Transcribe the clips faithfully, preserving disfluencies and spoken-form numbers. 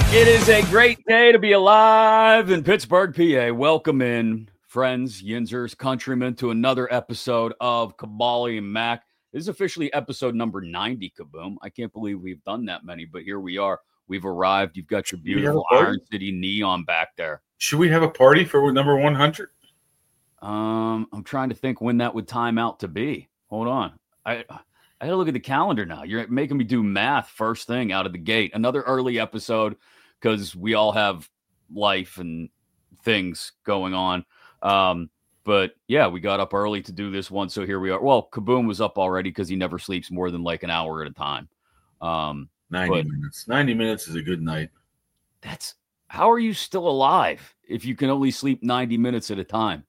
It is a great day to be alive in Pittsburgh, P A. Welcome in, friends, Yinzers, countrymen, to another episode of Kabali and Mac. This is officially episode number ninety, Kaboom. I can't believe we've done that many, but here we are. We've arrived. You've got your beautiful Iron City neon back there. Should we have a party for number one hundred? Um, I'm trying to think when that would time out to be. Hold on. I I got to look at the calendar now. You're making me do math first thing out of the gate. Another early episode because we all have life and things going on. Um, but yeah, we got up early to do this one. So here we are. Well, Kaboom was up already because he never sleeps more than like an hour at a time. Um, ninety minutes. ninety minutes is a good night. That's how are you still alive if you can only sleep ninety minutes at a time?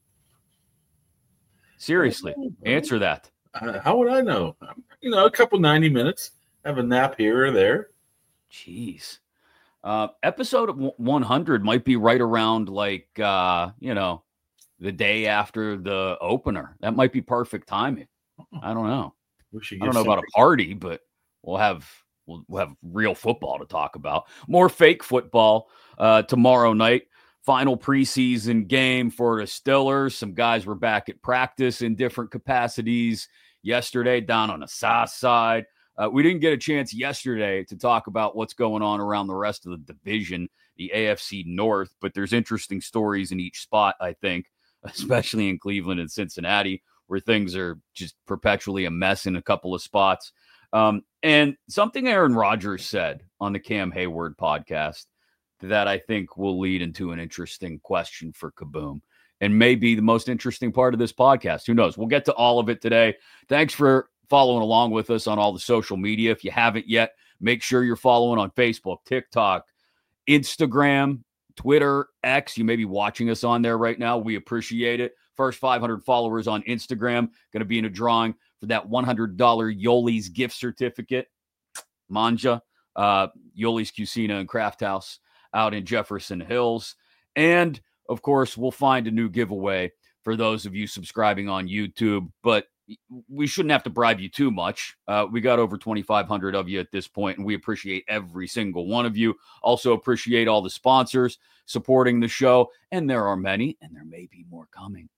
Seriously, answer that. Uh, how would I know? You know, a couple ninety minutes, have a nap here or there. Jeez. Uh, episode one hundred might be right around like, uh, you know, the day after the opener. That might be perfect timing. I don't know. We should I don't know about a party, but we'll have we'll, we'll have real football to talk about. More fake football uh, tomorrow night. Final preseason game for the Steelers. Some guys were back at practice in different capacities yesterday down on the south side. Uh, we didn't get a chance yesterday to talk about what's going on around the rest of the division, the A F C North, but there's interesting stories in each spot, I think, especially in Cleveland and Cincinnati, where things are just perpetually a mess in a couple of spots. Um, and something Aaron Rodgers said on the Cam Hayward podcast that I think will lead into an interesting question for Kaboom and maybe the most interesting part of this podcast. Who knows? We'll get to all of it today. Thanks for following along with us on all the social media. If you haven't yet, make sure you're following on Facebook, TikTok, Instagram, Twitter, X. You may be watching us on there right now. We appreciate it. First five hundred followers on Instagram, going to be in a drawing for that one hundred dollars Yoli's gift certificate. Manja, uh, Yoli's Cucina and Craft House out in Jefferson Hills. And, of course, we'll find a new giveaway for those of you subscribing on YouTube. But we shouldn't have to bribe you too much. Uh, we got over twenty-five hundred of you at this point, and we appreciate every single one of you. Also appreciate all the sponsors supporting the show, and there are many, and there may be more coming.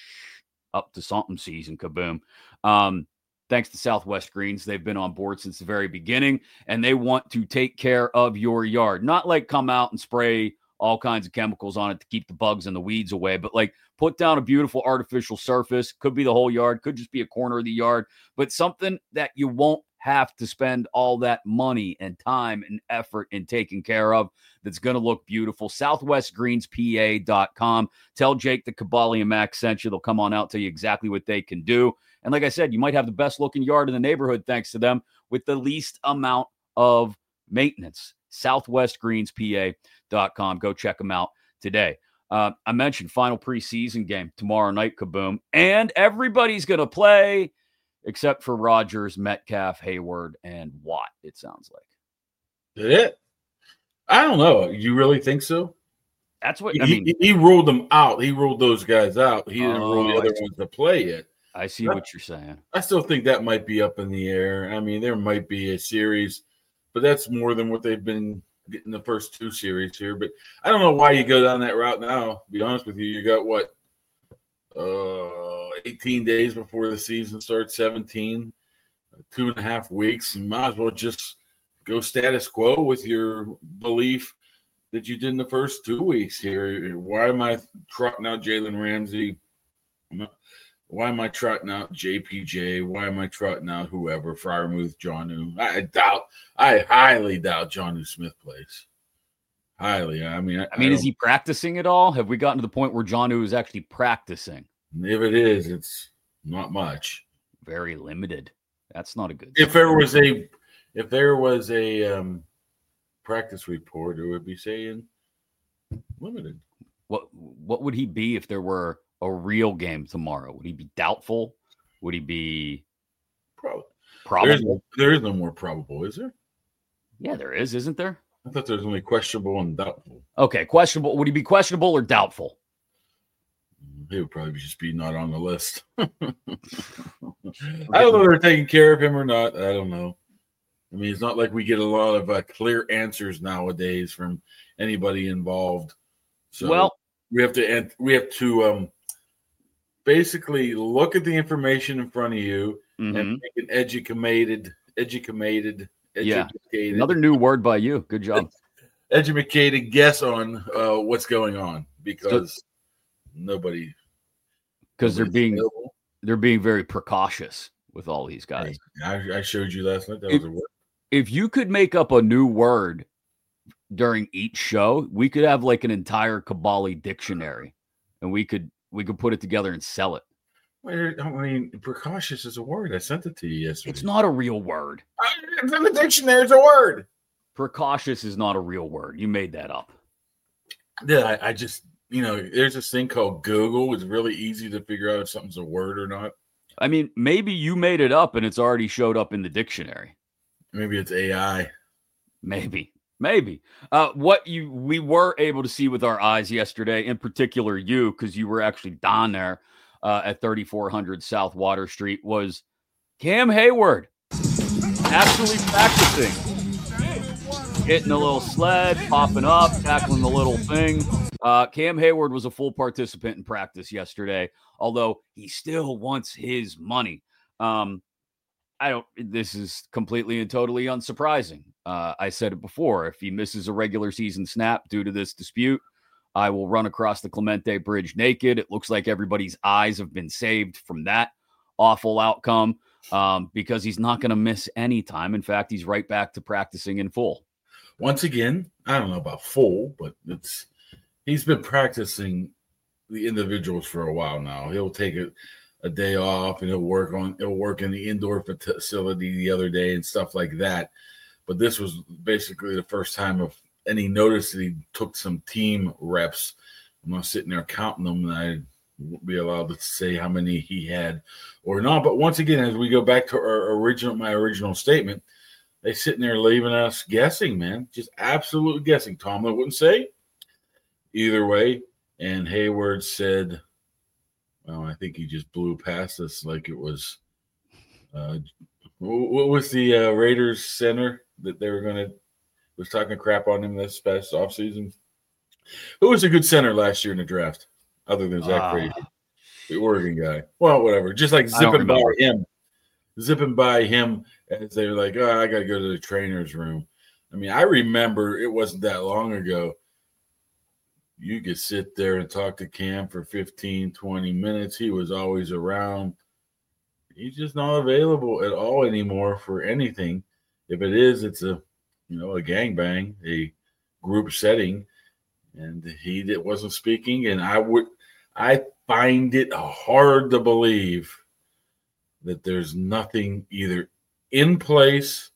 Up to something season, Kaboom. Um, thanks to Southwest Greens. They've been on board since the very beginning, and they want to take care of your yard. Not like come out and spray all kinds of chemicals on it to keep the bugs and the weeds away, but like put down a beautiful artificial surface. Could be the whole yard, could just be a corner of the yard, but something that you won't have to spend all that money and time and effort in taking care of that's going to look beautiful. southwest greens p a dot com. Tell Jake the Kabali and Max sent you. They'll come on out, tell you exactly what they can do. And like I said, you might have the best looking yard in the neighborhood thanks to them with the least amount of maintenance. southwest greens p a dot com. Go check them out today. Uh, I mentioned final preseason game tomorrow night, Kaboom. And everybody's going to play except for Rodgers, Metcalf, Hayward, and Watt, it sounds like. Did it? I don't know. You really think so? That's what, he, I mean. He, he ruled them out. He ruled those guys out. He didn't oh, rule the other ones to play yet. I see but what you're saying. I still think that might be up in the air. I mean, there might be a series, but that's more than what they've been getting the first two series here. But I don't know why you go down that route now. To be honest with you, you got what? Uh, eighteen days before the season starts, seventeen, two and a half weeks. You might as well just go status quo with your belief that you did in the first two weeks here. Why am I trotting out Jalen Ramsey? Why am I trotting out J P J? Why am I trotting out whoever, Freiermuth, Jonnu? I doubt, I highly doubt Jonnu Smith plays. Highly. I mean, I, I mean, I is he practicing at all? Have we gotten to the point where Jonnu is actually practicing? If it is, it's not much. Very limited. That's not a good. If there was a, if there was a um, practice report, it would be saying limited. What What would he be if there were a real game tomorrow? Would he be doubtful? Would he be probably? Probable. There is no more probable, is there? Yeah, there is, isn't there? I thought there was only questionable and doubtful. Okay, questionable. Would he be questionable or doubtful? He would probably just be not on the list. I don't know if they're taking care of him or not. I don't know. I mean, it's not like we get a lot of uh, clear answers nowadays from anybody involved. So well, we have to we have to um, basically look at the information in front of you mm-hmm. and make an educated, educated, yeah. educated. Another new word by you. Good job. Educated guess on uh, what's going on because so, nobody. Because they're being available. They're being very precautious with all these guys. Hey, I, I showed you last night. That if, was a word. If you could make up a new word during each show, we could have like an entire Kabali dictionary, and we could we could put it together and sell it. Wait, I mean, precautious is a word. I sent it to you yesterday. It's not a real word. It's in the dictionary. It's a word. Precautious is not a real word. You made that up. Yeah, I, I just, you know, there's this thing called Google. It's really easy to figure out if something's a word or not. I mean, maybe you made it up and it's already showed up in the dictionary. Maybe it's A I. Maybe. Maybe. Uh, what you we were able to see with our eyes yesterday, in particular you, because you were actually down there uh, at thirty-four hundred South Water Street, was Cam Hayward actually practicing. Hitting a little sled, popping up, tackling the little thing. Uh, Cam Hayward was a full participant in practice yesterday, although he still wants his money. Um, I don't, this is completely and totally unsurprising. Uh, I said it before. If he misses a regular season snap due to this dispute, I will run across the Clemente Bridge naked. It looks like everybody's eyes have been saved from that awful outcome um, because he's not going to miss any time. In fact, he's right back to practicing in full. Once again, I don't know about full, but it's he's been practicing the individuals for a while now. He'll take a, a day off and he'll work on he'll work in the indoor facility the other day and stuff like that. But this was basically the first time of any notice that he took some team reps. I'm not sitting there counting them, and I won't be allowed to say how many he had or not. But once again, as we go back to our original my original statement. They sitting there leaving us guessing, man. Just absolutely guessing. Tomlin wouldn't say either way. And Hayward said, well, I think he just blew past us like it was uh, what was the uh, Raiders center that they were going to was talking crap on him this past offseason? Who was a good center last year in the draft other than Zach uh, Frazier? The Oregon guy. Well, whatever. Just like zipping by him. Zipping by him as they were like, oh, I got to go to the trainer's room. I mean, I remember it wasn't that long ago. You could sit there and talk to Cam for fifteen, twenty minutes. He was always around. He's just not available at all anymore for anything. If it is, it's a, you know, a gangbang, a group setting. And he wasn't speaking. And I would, I find it hard to believe that there's nothing either in place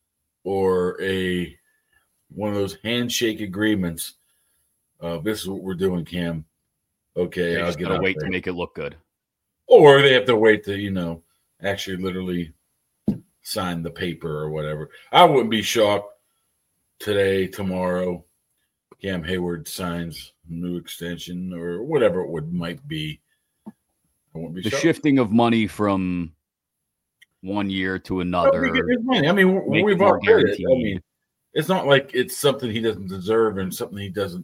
or a one of those handshake agreements. Uh, this is what we're doing, Cam. Okay, they I'll just get gotta wait there. to make it look good, or they have to wait to you know actually literally sign the paper or whatever. I wouldn't be shocked today, tomorrow. Cam Hayward signs a new extension or whatever it would might be. I wouldn't be the shocked. Shifting of money from one year to another. I mean, we've all heard it. I mean, it's not like it's something he doesn't deserve and something he doesn't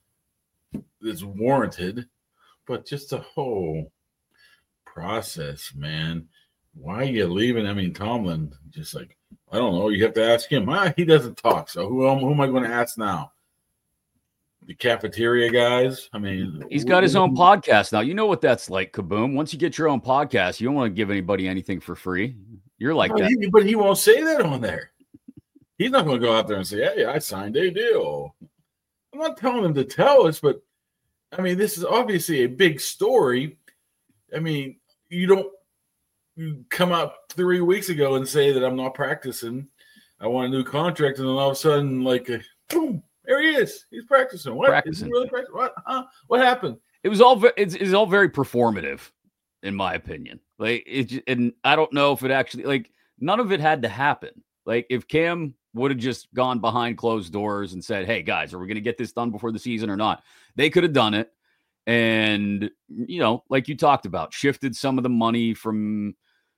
is warranted, but just the whole process, man. Why are you leaving? I mean, Tomlin, just like, I don't know. You have to ask him. Ah, he doesn't talk. So who, who am I going to ask now? The cafeteria guys. I mean, he's got his own podcast now. You know what that's like, Kaboom. Once you get your own podcast, you don't want to give anybody anything for free. You're like but that. He, but he won't say that on there. He's not going to go out there and say, hey, I signed a deal. I'm not telling him to tell us, but, I mean, this is obviously a big story. I mean, you don't you come out three weeks ago and say that I'm not practicing. I want a new contract, and then all of a sudden, like, a, boom. There he is. He's practicing. What? Practicing. Is he really practicing? What? Huh? What happened? It was all it's, it's all very performative, in my opinion. Like it, and I don't know if it actually like none of it had to happen. Like if Cam would have just gone behind closed doors and said, "Hey guys, are we going to get this done before the season or not?" They could have done it, and you know, like you talked about, shifted some of the money from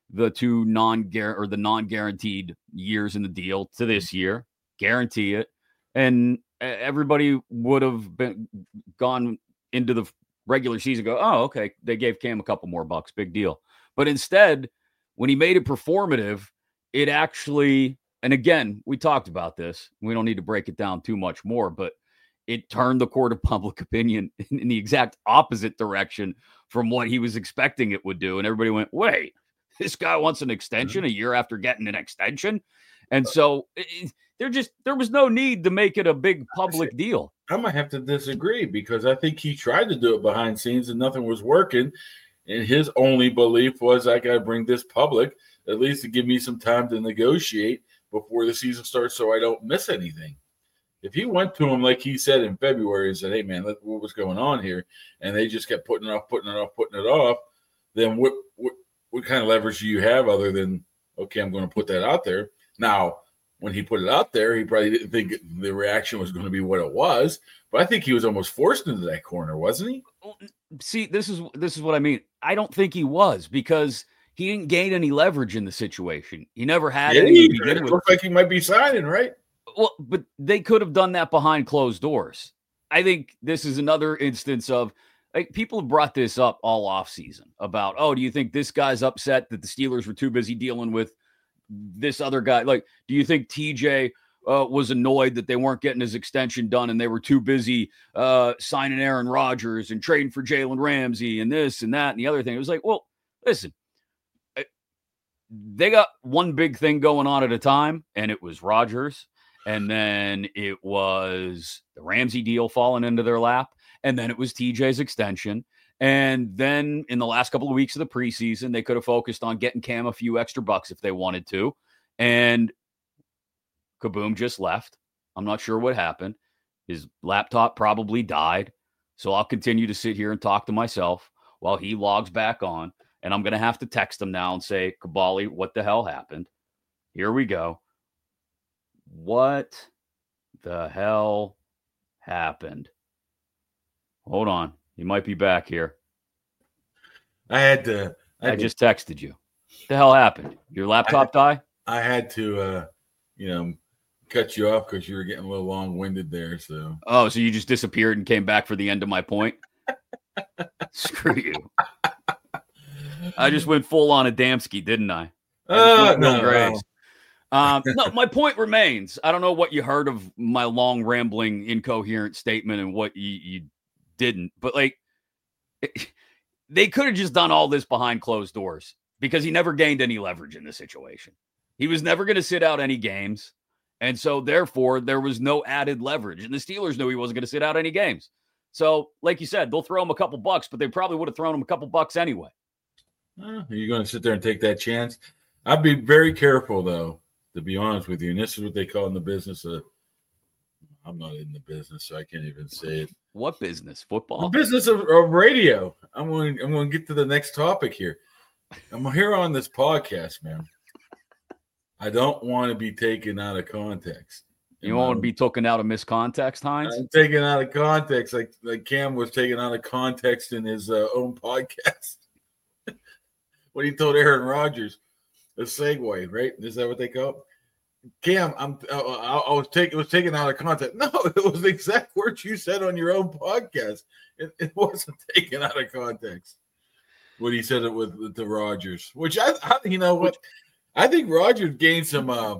the two non or the non-guaranteed years in the deal to this year, guarantee it, and everybody would have been gone into the regular season. Go, oh, okay, they gave Cam a couple more bucks, big deal. But instead, when he made it performative, it actually, and again, we talked about this. We don't need to break it down too much more, but it turned the court of public opinion in, in the exact opposite direction from what he was expecting it would do. And everybody went, wait, this guy wants an extension a year after getting an extension. And so it, there just, there was no need to make it a big public deal. I might have to disagree because I think he tried to do it behind scenes and nothing was working. And his only belief was, I got to bring this public at least to give me some time to negotiate before the season starts so I don't miss anything. If he went to him like he said in February and said, hey, man, what was going on here? And they just kept putting it off, putting it off, putting it off, then what, what, what kind of leverage do you have other than, okay, I'm going to put that out there? Now, when he put it out there, he probably didn't think the reaction was going to be what it was. But I think he was almost forced into that corner, wasn't he? See, this is this is what I mean. I don't think he was because he didn't gain any leverage in the situation. He never had yeah, any. It looked like he might be signing, right? Well, but they could have done that behind closed doors. I think this is another instance of, like, people have brought this up all offseason about, oh, do you think this guy's upset that the Steelers were too busy dealing with this other guy? Like, do you think T J uh, was annoyed that they weren't getting his extension done and they were too busy uh, signing Aaron Rodgers and trading for Jalen Ramsey and this and that and the other thing? It was like, well, listen, they got one big thing going on at a time, and it was Rodgers. And then it was the Ramsey deal falling into their lap. And then it was T J's extension. And then in the last couple of weeks of the preseason, they could have focused on getting Cam a few extra bucks if they wanted to. And kaboom, just left. I'm not sure what happened. His laptop probably died. So I'll continue to sit here and talk to myself while he logs back on. And I'm going to have to text him now and say, Kabali, what the hell happened? Here we go. What the hell happened? Hold on. He might be back here. I had to. I, had I just to, texted you. What the hell happened? Your laptop I had, die? I had to, uh, you know, cut you off because you were getting a little long-winded there. So. Oh, so you just disappeared and came back for the end of my point? Screw you. I just went full on Adamski, didn't I? I uh, no, no. Um, no, my point remains. I don't know what you heard of my long, rambling, incoherent statement and what you, you didn't, but like it, they could have just done all this behind closed doors because he never gained any leverage in the situation. He was never going to sit out any games. And so therefore there was no added leverage, and the Steelers knew he wasn't going to sit out any games. So like you said, they'll throw him a couple bucks, but they probably would have thrown him a couple bucks anyway. Uh, you're going to sit there and take that chance. I'd be very careful though, to be honest with you. And this is what they call in the business of, I'm not in the business, so I can't even say it. What business? Football? The business of, of radio. I'm going, I'm going to get to the next topic here. I'm here on this podcast, man. I don't want to be taken out of context. You want to be taken out of miscontext, Hines? I'm taken out of context, like like Cam was taken out of context in his uh, own podcast. When he told Aaron Rodgers, a segue, right? Is that what they call it? Cam, I'm, uh, I, I was taking, was taken out of context. No, it was the exact words you said on your own podcast. It, it wasn't taken out of context. When he said it with, with the Rodgers, which I, I, you know what, I think Rodgers gained some, uh,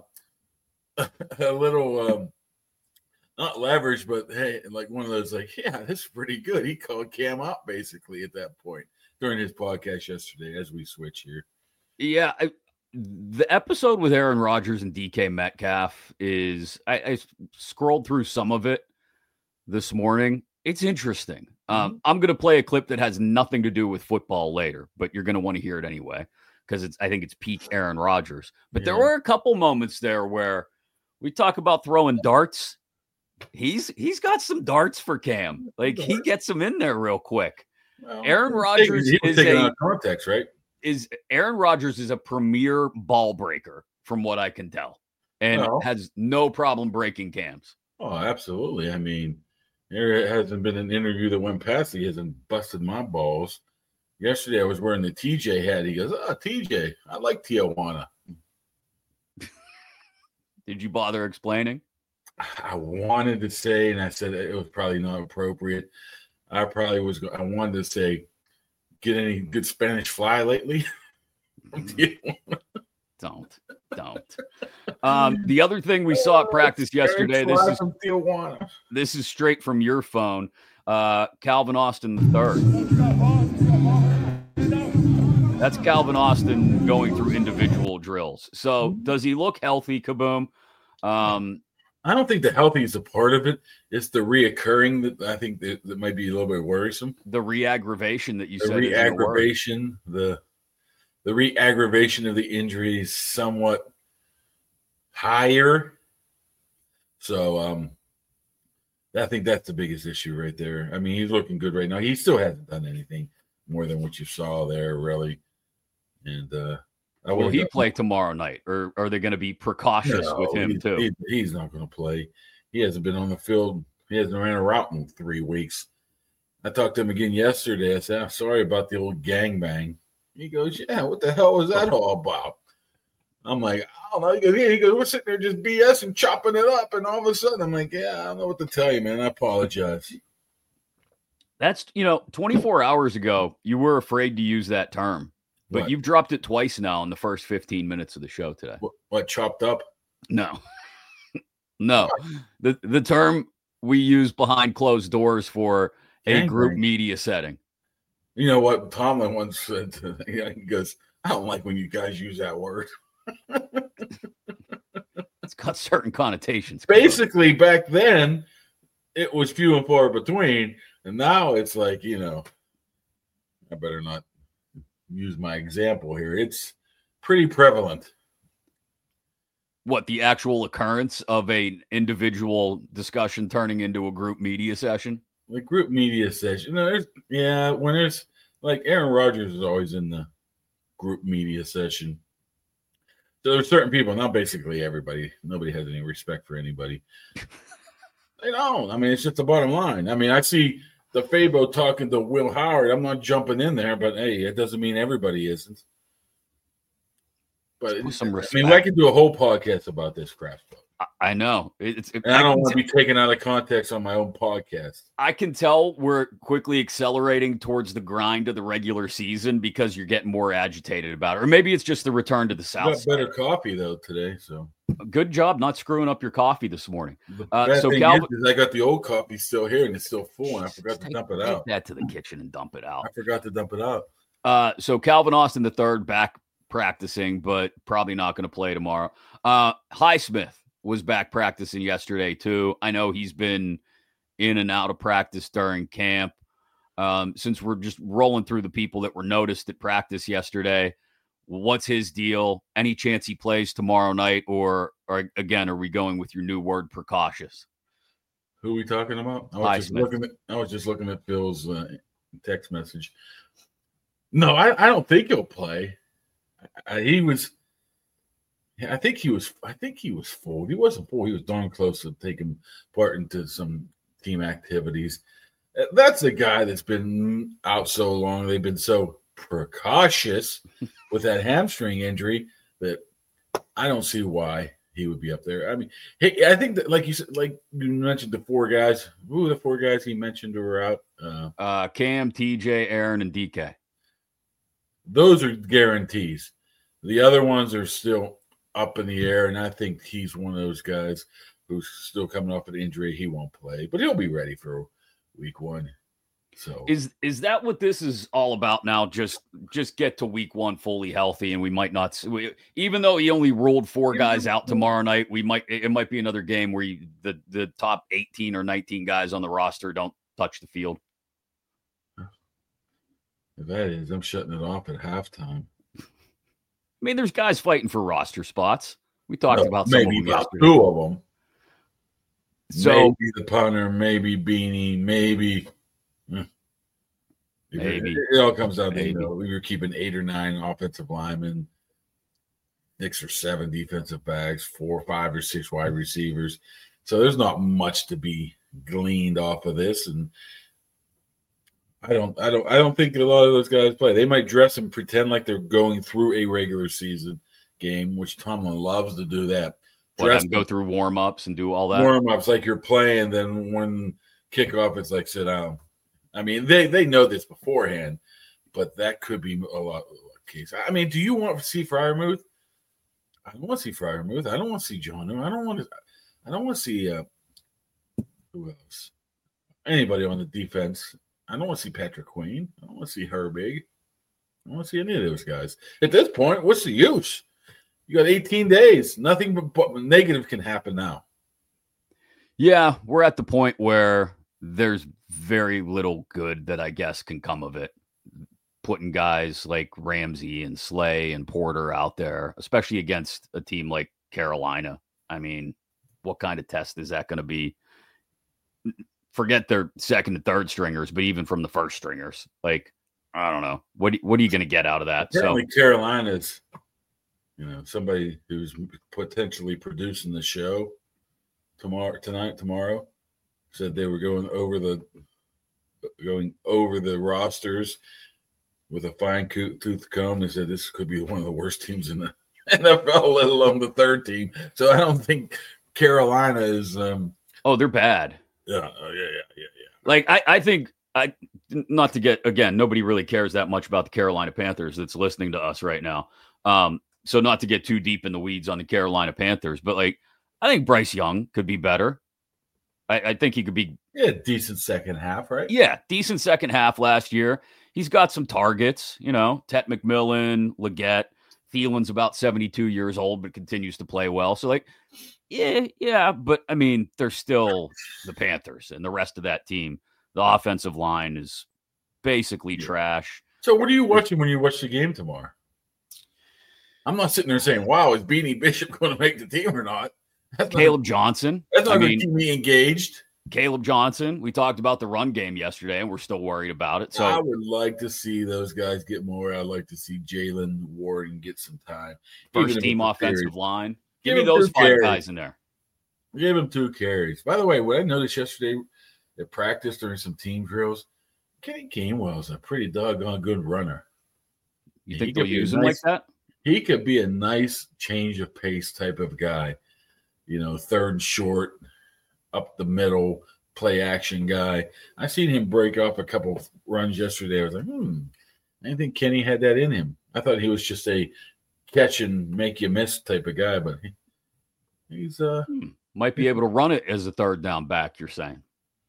a little, um, not leverage, but hey, like one of those, like, yeah, this is pretty good. He called Cam out basically at that point during his podcast yesterday as we switch here. Yeah, I, the episode with Aaron Rodgers and D K Metcalf is, I, I scrolled through some of it this morning. It's interesting. Mm-hmm. Um, I'm going to play a clip that has nothing to do with football later, but you're going to want to hear it anyway because it's. I think it's peak Aaron Rodgers. But yeah. There were a couple moments there where we talk about throwing darts. He's he's got some darts for Cam. Like he gets them in there real quick. Well, Aaron Rodgers he was is taking a, out of context, right? Is Aaron Rodgers is a premier ball breaker from what I can tell, and well, has no problem breaking Cams. Oh, absolutely. I mean, there hasn't been an interview that went past he hasn't busted my balls yesterday I was wearing the T J hat. He goes, "Oh, T J, I like Tijuana." Did you bother explaining? I wanted to say, and I said it was probably not appropriate. I probably was. I wanted to say, "Get any good Spanish fly lately?" Don't, don't. Um, the other thing we saw at practice yesterday. This is from Tijuana. This is straight from your phone. Uh, Calvin Austin the third. That's Calvin Austin going through individual drills. So does he look healthy, Kaboom? Um, I don't think the healthy is a part of it. It's the reoccurring that I think that, that might be a little bit worrisome. The re-aggravation that you the said. The re-aggravation, the the re-aggravation of the injury is somewhat higher. So um, I think that's the biggest issue right there. I mean, he's looking good right now. He still hasn't done anything more than what you saw there, really. And uh, I will he play tomorrow night, or are they going to be precautious no, with him he, too? He, he's not going to play. He hasn't been on the field. He hasn't ran a route in three weeks. I talked to him again yesterday. I said, "I'm sorry about the old gangbang." He goes, "Yeah, what the hell was that all about?" I'm like, "I don't know." He goes, "Yeah." He goes, "We're sitting there just B S and chopping it up," and all of a sudden, I'm like, "Yeah, I don't know what to tell you, man. I apologize." That's, you know, twenty-four hours ago, you were afraid to use that term. But what? You've dropped it twice now in the first fifteen minutes of the show today. What, what chopped up? No. no. The the term we use behind closed doors for a group media setting. You know what Tomlin once said to me? He goes, "I don't like when you guys use that word." It's got certain connotations. Basically, back then, it was few and far between. And now it's like, you know, I better not use my example here. It's pretty prevalent. What, the actual occurrence of an individual discussion turning into a group media session? Like group media session. No, there's, yeah, when there's like Aaron Rodgers is always in the group media session. So there's certain people, not basically everybody. Nobody has any respect for anybody. They don't. I mean, it's just the bottom line. I mean, I see the Fabo talking to Will Howard. I'm not jumping in there, but hey, it doesn't mean everybody isn't. But some I mean, I could do a whole podcast about this crap. I know. It's. It, and I don't I want to be taken out of context on my own podcast. I can tell we're quickly accelerating towards the grind of the regular season because you're getting more agitated about it. Or maybe it's just the return to the South. Got better coffee, though, today. So good job not screwing up your coffee this morning. Uh, so Calvin, is, I got the old coffee still here, and it's still full, and I forgot to take, dump it out. Take that to the kitchen and dump it out. I forgot to dump it out. Uh, so Calvin Austin the third back practicing, but probably not going to play tomorrow. Uh, Highsmith was back practicing yesterday too. I know he's been in and out of practice during camp. Um, since we're just rolling through the people that were noticed at practice yesterday, what's his deal? Any chance he plays tomorrow night, or, or again, are we going with your new word, precautious? Who are we talking about? I was, just looking, at, I was just looking at Phil's uh, text message. No, I, I don't think he'll play. I, he was. I think he was. I think he was full. He wasn't full. He was darn close to taking part into some team activities. That's a guy that's been out so long. They've been so precautious with that hamstring injury that I don't see why he would be up there. I mean, hey, I think that, like you said, like you mentioned, the four guys. Who were the four guys he mentioned who were out? Uh, uh, Cam, T J, Aaron, and D K. Those are guarantees. The other ones are still up in the air, and I think he's one of those guys who's still coming off an injury. He won't play, but he'll be ready for week one. So is is that what this is all about now? Just just get to week one fully healthy, and we might not. We, even though he only ruled four guys out tomorrow night, we might it might be another game where you, the the top eighteen or nineteen guys on the roster don't touch the field. If that is, I'm shutting it off at halftime. I mean, there's guys fighting for roster spots. We talked no, about some maybe of them yesterday. Two of them. So maybe the punter, maybe Beanie, maybe. Maybe it, it all comes down to, you know, we were keeping eight or nine offensive linemen, six or seven defensive backs, four, five, or six wide receivers. So there's not much to be gleaned off of this. And I don't, I don't, I don't think a lot of those guys play. They might dress and pretend like they're going through a regular season game, which Tomlin loves to do that. Let them go through warm ups and do all that. Warm ups like you're playing, then when kickoff, it's like sit down. I mean, they they know this beforehand, but that could be a lot of the case. I mean, do you want to see Freiermuth? I don't want to see Freiermuth. I don't want to see John. I don't want to. I don't want to see uh, who else? Anybody on the defense. I don't want to see Patrick Queen. I don't want to see Herbig. I don't want to see any of those guys. At this point, what's the use? You got eighteen days. Nothing but, but negative can happen now. Yeah, we're at the point where there's very little good that I guess can come of it. Putting guys like Ramsey and Slay and Porter out there, especially against a team like Carolina. I mean, what kind of test is that going to be? Forget their second and third stringers, but even from the first stringers, like, I don't know. What, what are you going to get out of that? Apparently so Carolina's, you know, somebody who's potentially producing the show tomorrow, tonight, tomorrow, said they were going over the going over the rosters with a fine tooth comb. They said this could be one of the worst teams in the N F L, let alone the third team. So I don't think Carolina is. Um, oh, they're bad. Yeah, oh, yeah, yeah, yeah, yeah. Like I, I think I not to get again. Nobody really cares that much about the Carolina Panthers that's listening to us right now. Um, so not to get too deep in the weeds on the Carolina Panthers, but like I think Bryce Young could be better. I, I think he could be yeah, decent second half, right? Yeah, decent second half last year. He's got some targets, you know, Tet McMillan, Leggett. Thielen's about seventy-two years old, but continues to play well. So, like, yeah, yeah. But, I mean, they're still the Panthers and the rest of that team. The offensive line is basically yeah. trash. So, what are you watching when you watch the game tomorrow? I'm not sitting there saying, wow, is Beanie Bishop going to make the team or not? That's Caleb not, Johnson. That's not going to keep me engaged. Caleb Johnson. We talked about the run game yesterday, and we're still worried about it. So I would like to see those guys get more. I'd like to see Jalen Warren get some time. First team offensive carries. line. Give, Give me those five carries. guys in there. Give him two carries. By the way, what I noticed yesterday at practice during some team drills, Kenny Gainwell is a pretty doggone good runner. You think they'll use him nice, like that? He could be a nice change of pace type of guy. You know, third and short, up the middle, play action guy. I seen him break off a couple of runs yesterday. I was like, hmm, I didn't think Kenny had that in him. I thought he was just a catch and make you miss type of guy, but he, he's uh hmm. might be able to run it as a third down back, you're saying?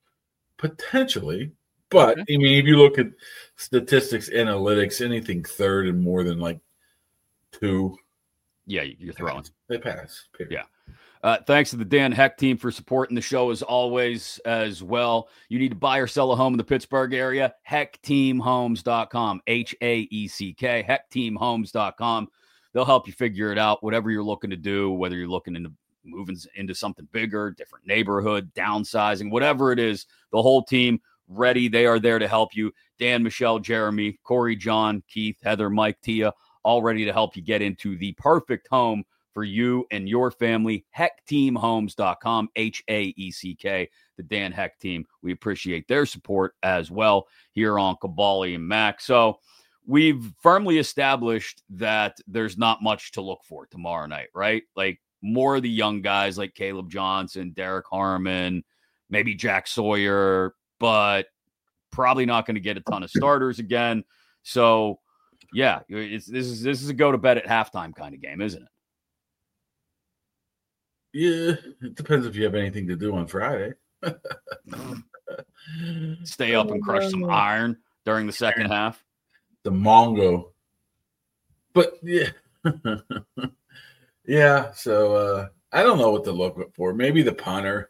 Potentially. But okay. I mean, if you look at statistics, analytics, anything third and more than like two. Yeah, you're throwing. They pass. Period. Yeah. Uh, thanks to the Dan Heck team for supporting the show as always as well. You need to buy or sell a home in the Pittsburgh area, heck team homes dot com, H A E C K, heck team homes dot com. They'll help you figure it out, whatever you're looking to do, whether you're looking into moving into something bigger, different neighborhood, downsizing, whatever it is, the whole team ready. They are there to help you. Dan, Michelle, Jeremy, Corey, John, Keith, Heather, Mike, Tia, all ready to help you get into the perfect home for you and your family. heck team homes dot com, H A E C K, the Dan Heck team. We appreciate their support as well here on Caballi and Mac. So we've firmly established that there's not much to look for tomorrow night, right? Like more of the young guys like Caleb Johnson, Derek Harmon, maybe Jack Sawyer, but probably not going to get a ton of starters again. So yeah, it's, this is this is a go to bed at halftime kind of game, isn't it? Yeah, it depends if you have anything to do on Friday. Stay up and crush some iron during the second half. The Mongo. But yeah. yeah, so uh, I don't know what to look for. Maybe the punter.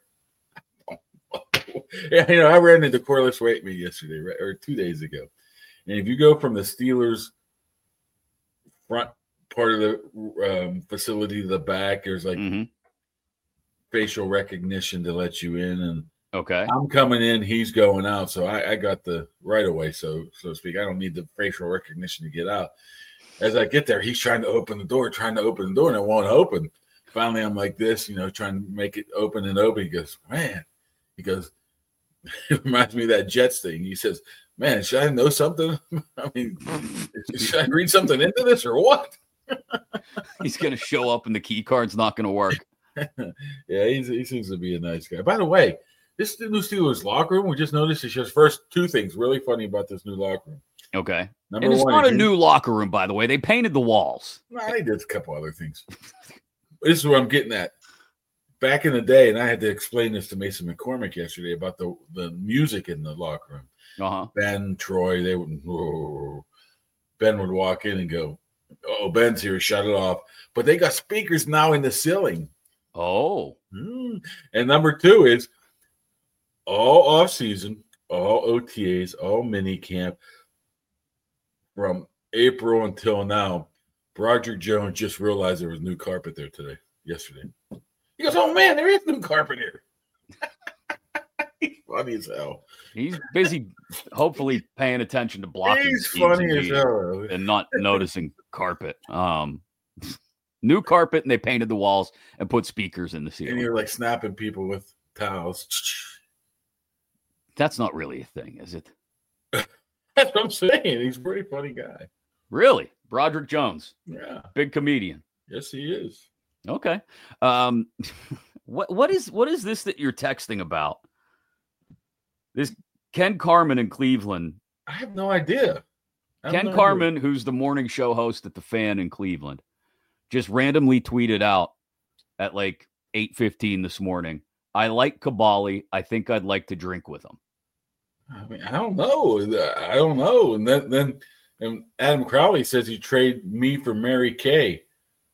yeah, you know, I ran into Corliss Waitman yesterday, right, or two days ago. And if you go from the Steelers front part of the um, facility to the back, there's like mm-hmm. facial recognition to let you in, and okay, I'm coming in, he's going out, so I, I got the right of way, so so to speak. I don't need the facial recognition to get out. As I get there, he's trying to open the door, trying to open the door, and it won't open. Finally, I'm like this, you know, trying to make it open and open. He goes, man, he goes, It reminds me of that Jets thing. He says, man, should I know something? I mean, should I read something into this or what? He's going to show up and the key card's not going to work. Yeah, he's, he seems to be a nice guy. By the way, this new Steelers locker room, we just noticed it's just first two things really funny about this new locker room. Okay. Number and it's one, not a you, new locker room, by the way. They painted the walls. No, they did a couple other things. This is what I'm getting at. Back in the day, and I had to explain this to Mason McCormick yesterday about the, the music in the locker room. Uh-huh. Ben, Troy, they would, whoa. Ben would walk in and go, oh, Ben's here, shut it off. But they got speakers now in the ceiling. Oh. Mm. And number two is all off season, all O T As, all mini camp from April until now. Broderick Jones just realized there was new carpet there today, yesterday. He goes, oh man, there is new carpet here. He's funny as hell. He's busy, hopefully paying attention to blocking. He's funny as hell. And not noticing carpet. Um, new carpet, and they painted the walls and put speakers in the ceiling. And you're like snapping people with towels. That's not really a thing, is it? That's what I'm saying. He's a pretty funny guy. Really? Broderick Jones. Yeah. Big comedian. Yes, he is. Okay. Um, what what is what is this that you're texting about? This Ken Carman in Cleveland. I have no idea. Have Ken no Carman, idea. who's the morning show host at the Fan in Cleveland, just randomly tweeted out at like eight fifteen this morning, I like Kabali. I think I'd like to drink with him. I mean, I don't know. I don't know. And then, then and Adam Crowley says he trade me for Mary Kay.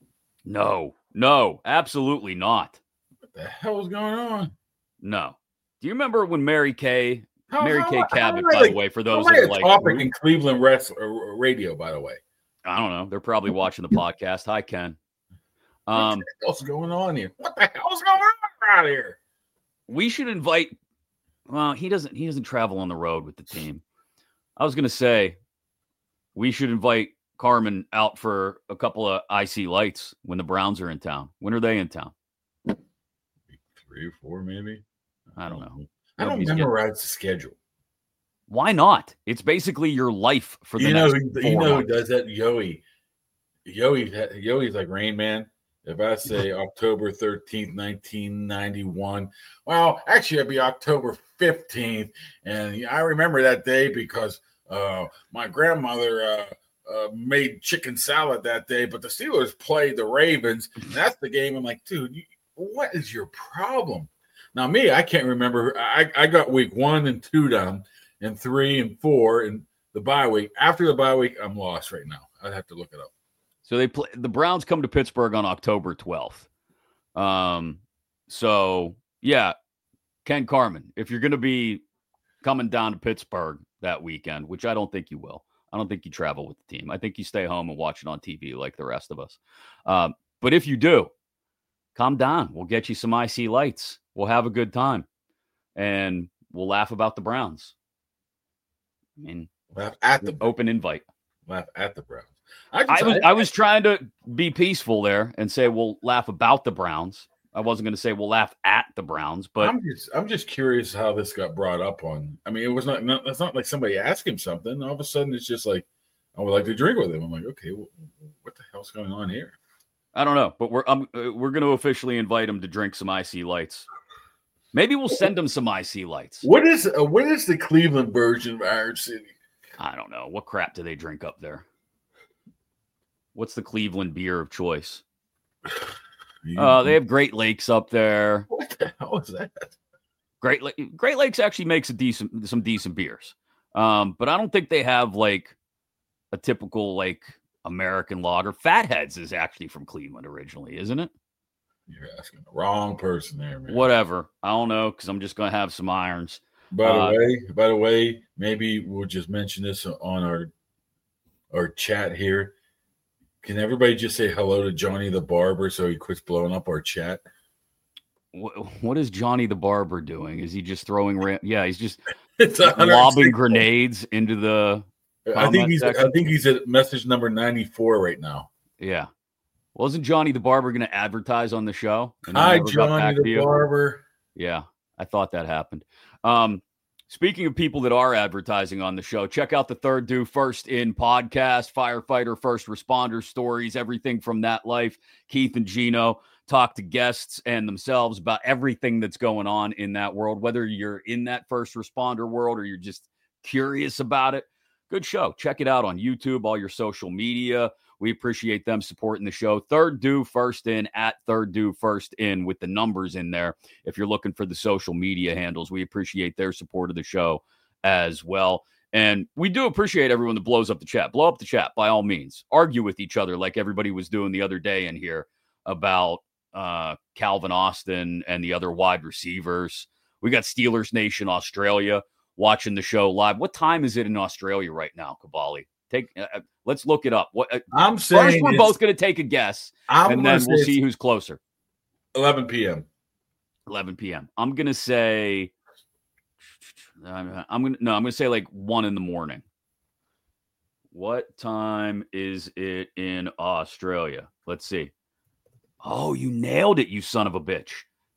No, no, absolutely not. What the hell is going on? No. Do you remember when Mary Kay, How, Mary how, Kay how, Cabot, how by like, the way, for those that that are a like, topic in Cleveland rest, uh, radio, by the way. I don't know. They're probably watching the podcast. Hi, Ken. Um, What's going on here? What the hell's going on around here? We should invite. Well, he doesn't. He doesn't travel on the road with the team. I was going to say we should invite Carman out for a couple of I C lights when the Browns are in town. When are they in town? Three or four, maybe. I don't know. I don't Nobody's memorize getting... the schedule. Why not? It's basically your life for the you know, next who, four you know months. who does that? Yoey. Yoey. Yoey's like Rain Man. If I say October thirteenth, nineteen ninety-one, well, actually, it'd be October fifteenth. And I remember that day because uh, my grandmother uh, uh, made chicken salad that day, but the Steelers played the Ravens. And that's the game. I'm like, dude, you, what is your problem? Now, me, I can't remember. I, I got week one and two down, and three and four, and the bye week. After the bye week, I'm lost right now. I'd have to look it up. So they play. The Browns come to Pittsburgh on October twelfth. Um. So yeah, Ken Carman, if you're going to be coming down to Pittsburgh that weekend, which I don't think you will, I don't think you travel with the team. I think you stay home and watch it on T V like the rest of us. Um. But if you do, calm down. We'll get you some I C lights. We'll have a good time, and we'll laugh about the Browns. I mean, laugh at the open invite. Laugh at the Browns. I, I was I was trying to be peaceful there and say we'll laugh about the Browns. I wasn't going to say we'll laugh at the Browns, but I'm just I'm just curious how this got brought up on. I mean, it was not, not it's not like somebody asked him something. All of a sudden, it's just like I would like to drink with him. I'm like, okay, well, what the hell's going on here? I don't know, but we're um, we're going to officially invite him to drink some I C lights. Maybe we'll send him some I C lights. What is uh, what is the Cleveland version of Iron City? I don't know. What crap do they drink up there? What's the Cleveland beer of choice? Uh, they have Great Lakes up there. What the hell is that? Great, La- Great Lakes actually makes a decent, some decent beers. Um, but I don't think they have like a typical like American lager. Fatheads is actually from Cleveland originally, isn't it? You're asking the wrong person there, man. Whatever. I don't know because I'm just gonna have some irons. By the uh, way, by the way, maybe we'll just mention this on our our chat here. Can everybody just say hello to Johnny the Barber so he quits blowing up our chat? What is Johnny the Barber doing? Is he just throwing? Ra- yeah, he's just it's lobbing grenades into the. I think he's. section. I think he's at message number ninety-four right now. Yeah, wasn't Johnny the Barber going to advertise on the show? Hi, Johnny the Barber. Yeah, I thought that happened. Um, Speaking of people that are advertising on the show, check out the Third Do First In podcast, firefighter, first responder stories, everything from that life. Keith and Gino talk to guests and themselves about everything that's going on in that world, whether you're in that first responder world or you're just curious about it. Good show. Check it out on YouTube, all your social media. We appreciate them supporting the show. Third Do First In, at Third Do First In, with the numbers in there. If you're looking for the social media handles, we appreciate their support of the show as well. And we do appreciate everyone that blows up the chat. Blow up the chat, by all means. Argue with each other like everybody was doing the other day in here about uh, Calvin Austin and the other wide receivers. We got Steelers Nation Australia watching the show live. What time is it in Australia right now, Kabali? Take, uh, let's look it up. What uh, I'm saying? First, we're both going to take a guess, I'm and then we'll see who's closer. eleven p.m. eleven p.m. I'm going to say. I'm, I'm going to no. I'm going to say like one in the morning. What time is it in Australia? Let's see. Oh, you nailed it, you son of a bitch.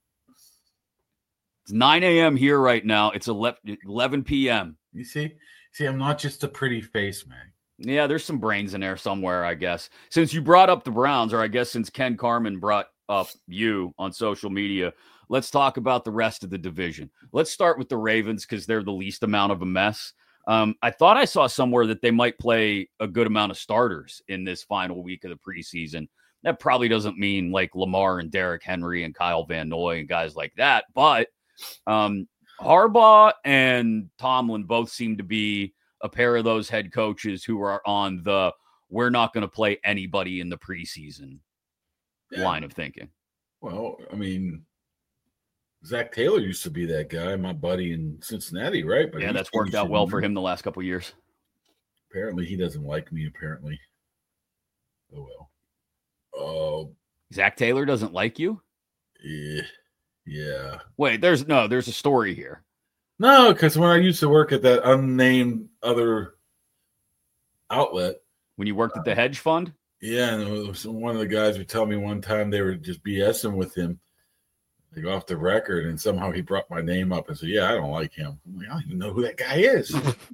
It's nine a.m. here right now. It's eleven p.m. You see, see, I'm not just a pretty face, man. Yeah, there's some brains in there somewhere, I guess. Since you brought up the Browns, or I guess since Ken Carman brought up you on social media, let's talk about the rest of the division. Let's start with the Ravens because they're the least amount of a mess. Um, I thought I saw somewhere that they might play a good amount of starters in this final week of the preseason. That probably doesn't mean like Lamar and Derrick Henry and Kyle Van Noy and guys like that, but um, Harbaugh and Tomlin both seem to be a pair of those head coaches who are on the we're not going to play anybody in the preseason yeah. line of thinking. Well, I mean, Zach Taylor used to be that guy, my buddy in Cincinnati, right? But yeah, that's worked out well for him the last couple of years. Apparently, he doesn't like me, apparently. Oh, well. Uh, Zach Taylor doesn't like you? Yeah. Yeah. Wait, there's no, there's a story here. No, because when I used to work at that unnamed other outlet. When you worked at the hedge fund? Yeah, and it was one of the guys would tell me one time they were just BSing with him, like off the record, and somehow he brought my name up and said, yeah, I don't like him. I'm like, I don't even know who that guy is.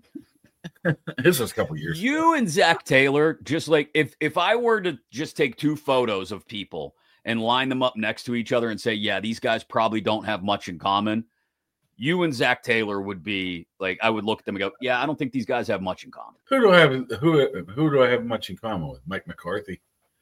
This was a couple years you ago. And Zach Taylor, just like if if I were to just take two photos of people and line them up next to each other and say, yeah, these guys probably don't have much in common, you and Zach Taylor would be like, I would look at them and go, yeah, I don't think these guys have much in common. Who do I have who who do I have much in common with? Mike McCarthy.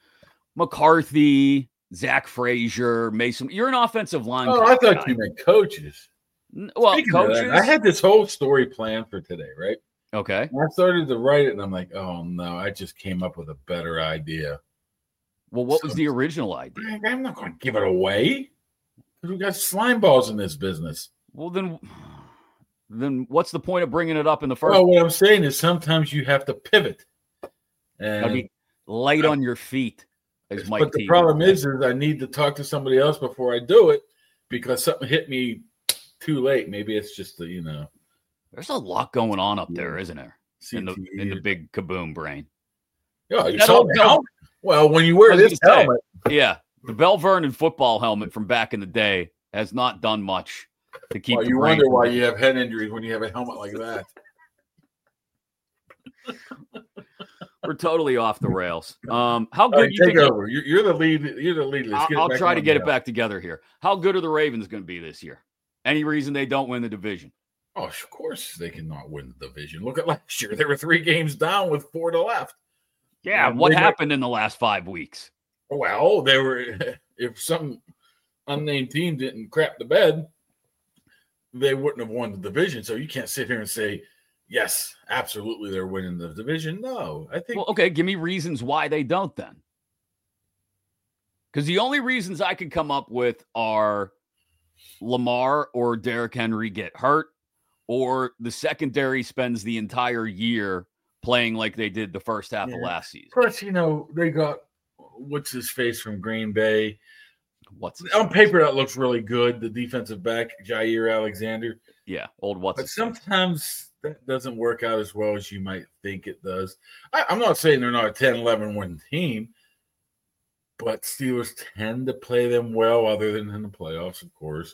McCarthy, Zach Frazier, Mason. You're an offensive line. Oh, I thought guy. You meant coaches. Well, Speaking coaches. That, I had this whole story planned for today, right? Okay. And I started to write it, and I'm like, oh, no, I just came up with a better idea. Well, what so, was the original idea? I'm not going to give it away. We got slime balls in this business. Well, then, then what's the point of bringing it up in the first? Well, what I'm saying is sometimes you have to pivot. And be light I, on your feet. As Mike but the T problem is, is I need to talk to somebody else before I do it because something hit me too late. Maybe it's just the, you know. There's a lot going on up there, isn't there? In the in the big kaboom brain. Yeah, you saw the helmet. Well, when you wear this helmet. Say, yeah, the Bell Vernon football helmet from back in the day has not done much to keep well, the you brain wonder why from... you have head injuries when you have a helmet like that. We're totally off the rails. Um, how good right, you take think over? You're, you're the lead. You're the lead. I'll, I'll try to get it back together here. How good are the Ravens going to be this year? Any reason they don't win the division? Oh, of course they cannot win the division. Look at last year; they were three games down with four to left. Yeah, and what happened were, in the last five weeks? Well, they were. If some unnamed team didn't crap the bed, they wouldn't have won the division. So you can't sit here and say, yes, absolutely, they're winning the division. No, I think. Well, okay, give me reasons why they don't then. Because the only reasons I can come up with are Lamar or Derrick Henry get hurt, or the secondary spends the entire year playing like they did the first half yeah. of last season. Plus, you know, they got what's his face from Green Bay. What's on paper that looks really good. The defensive back, Jair Alexander. Yeah, old what's. But sometimes that doesn't work out as well as you might think it does. I, I'm not saying they're not a ten eleven win team, but Steelers tend to play them well, other than in the playoffs, of course.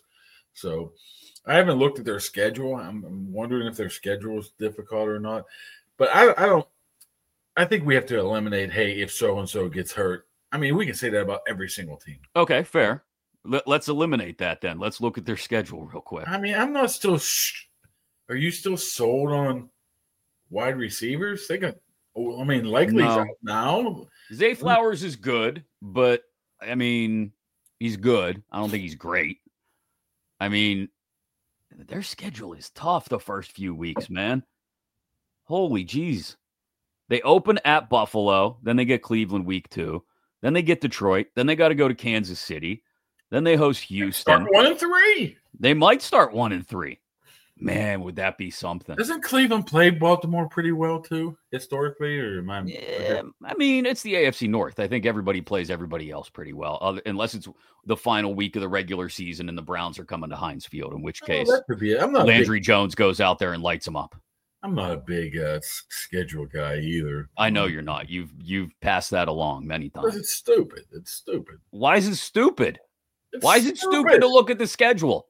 So I haven't looked at their schedule. I'm, I'm wondering if their schedule is difficult or not. But I, I don't. I think we have to eliminate. Hey, if so and so gets hurt. I mean, we can say that about every single team. Okay, fair. Let, let's eliminate that then. Let's look at their schedule real quick. I mean, I'm not still. Sh- Are you still sold on wide receivers? They got. I mean, likely No. out now. Zay Flowers is good, but I mean, he's good. I don't think he's great. I mean, their schedule is tough the first few weeks, man. Holy jeez. They open at Buffalo, then they get Cleveland week two, then they get Detroit, then they got to go to Kansas City, then they host Houston. Start one and three. They might start one and three. Man, would that be something? Doesn't Cleveland play Baltimore pretty well too, historically, or am I? Yeah, I mean, it's the A F C North. I think everybody plays everybody else pretty well, other, unless it's the final week of the regular season and the Browns are coming to Heinz Field, in which case oh, that could be it. I'm not Landry big, Jones goes out there and lights them up. I'm not a big uh, schedule guy either. I know you're not. You've you've passed that along many times. It's stupid. It's stupid. Why is it stupid? It's Why is it stupid. stupid to look at the schedule?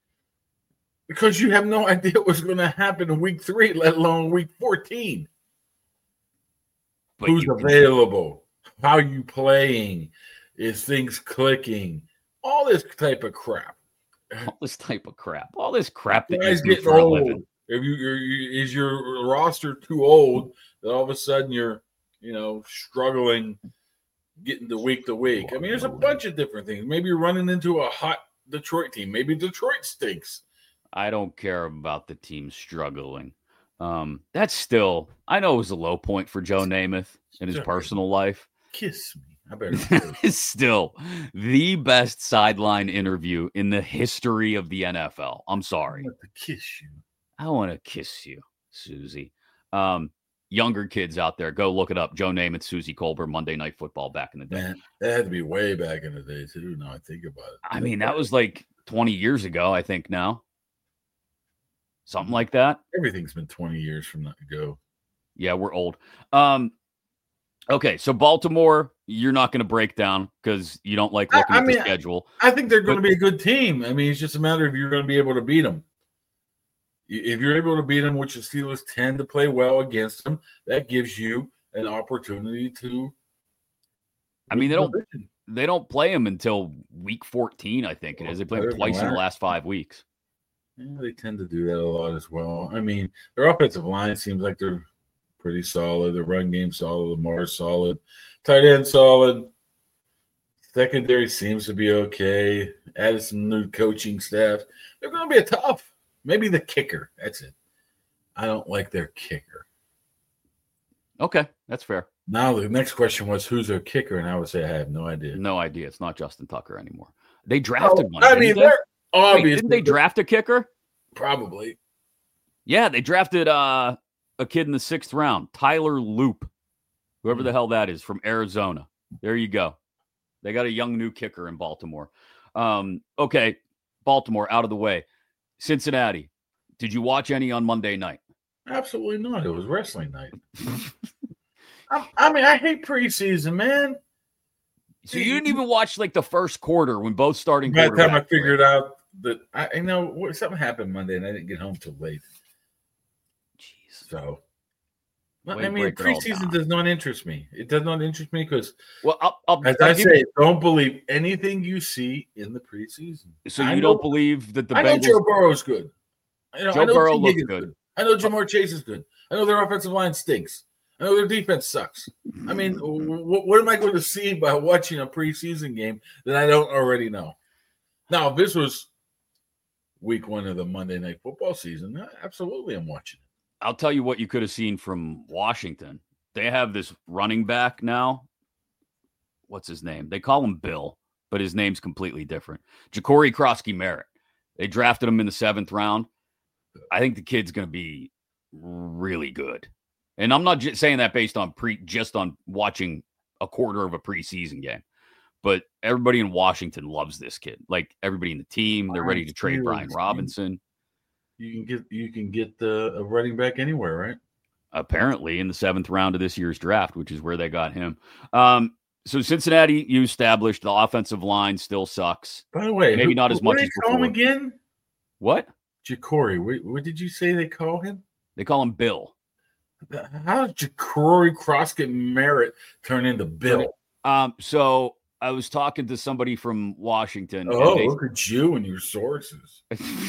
Because you have no idea what's going to happen in week three, let alone week fourteen. But Who's available? Can... How you playing? Is things clicking? All this type of crap. All this type of crap. All this crap that you do for old. a living. If you, you is your roster too old that all of a sudden you're, you know, struggling getting to week to week. I mean, there's a bunch of different things. Maybe you're running into a hot Detroit team. Maybe Detroit stinks. I don't care about the team struggling. Um, that's still, I know it was a low point for Joe Namath in his sure. personal life. Kiss me. I better. It's still the best sideline interview in the history of the N F L. I'm sorry. I want to kiss you. I want to kiss you, Susie. Um, younger kids out there, go look it up. Joe Namath, Susie Colbert, Monday Night Football back in the day. Man, that had to be way back in the day, too. Now I think about it. I mean, that was like twenty years ago, I think now. Something like that. Everything's been twenty years from that ago. Yeah, we're old. Um, okay, so Baltimore, you're not going to break down because you don't like looking I, I at mean, the schedule. I think they're going to be a good team. I mean, it's just a matter of you're going to be able to beat them. If you're able to beat them, which the Steelers tend to play well against them, that gives you an opportunity to. I mean, they don't they don't play them until week fourteen, I think it is. They play them twice in the last five weeks. Yeah, they tend to do that a lot as well. I mean, their offensive line seems like they're pretty solid. The run game solid. Lamar's solid. Tight end solid. Secondary seems to be okay. Added some new coaching staff. They're going to be a tough. Maybe the kicker. That's it. I don't like their kicker. Okay, that's fair. Now the next question was, who's their kicker? And I would say I have no idea. No idea. It's not Justin Tucker anymore. They drafted oh, one. I mean, they're obviously. Wait, didn't they draft a kicker? Probably. Yeah, they drafted uh, a kid in the sixth round, Tyler Loop, whoever the hell that is, from Arizona. There you go. They got a young new kicker in Baltimore. Um, okay, Baltimore out of the way. Cincinnati, did you watch any on Monday night? Absolutely not. It was wrestling night. I, I mean, I hate preseason, man. So you didn't even watch like the first quarter when both starting. By the time I figured out that I, I know something happened Monday and I didn't get home till late. Jeez. So, well, I mean, preseason does not interest me. It does not interest me because, well, I'll, I'll, as I'll I say, you... don't believe anything you see in the preseason. So I you know, don't believe that the I Bengals... know Joe Burrow's good. I know, Joe I know Burrow T. looks good. good. I know Jamar Chase is good. I know their offensive line stinks. I know their defense sucks. I mean, what, what am I going to see by watching a preseason game that I don't already know? Now, if this was week one of the Monday Night Football season, absolutely I'm watching it. I'll tell you what you could have seen from Washington. They have this running back now. What's his name? They call him Bill, but his name's completely different. Ja'Cory Krosky-Merritt. They drafted him in the seventh round. I think the kid's going to be really good. And I'm not just saying that based on pre, just on watching a quarter of a preseason game. But everybody in Washington loves this kid. Like everybody in the team, they're ready to trade Brian Robinson. You can get you can get the a running back anywhere, right? Apparently in the seventh round of this year's draft, which is where they got him. Um, so Cincinnati, you established the offensive line still sucks. By the way, maybe who, not as much as as before. Again? What? Ja'Cory. What, what did you say they call him? They call him Bill. How did Ja'Cory Croskett Merritt turn into Bill? Um, so I was talking to somebody from Washington. Oh, and they, look at you and your sources.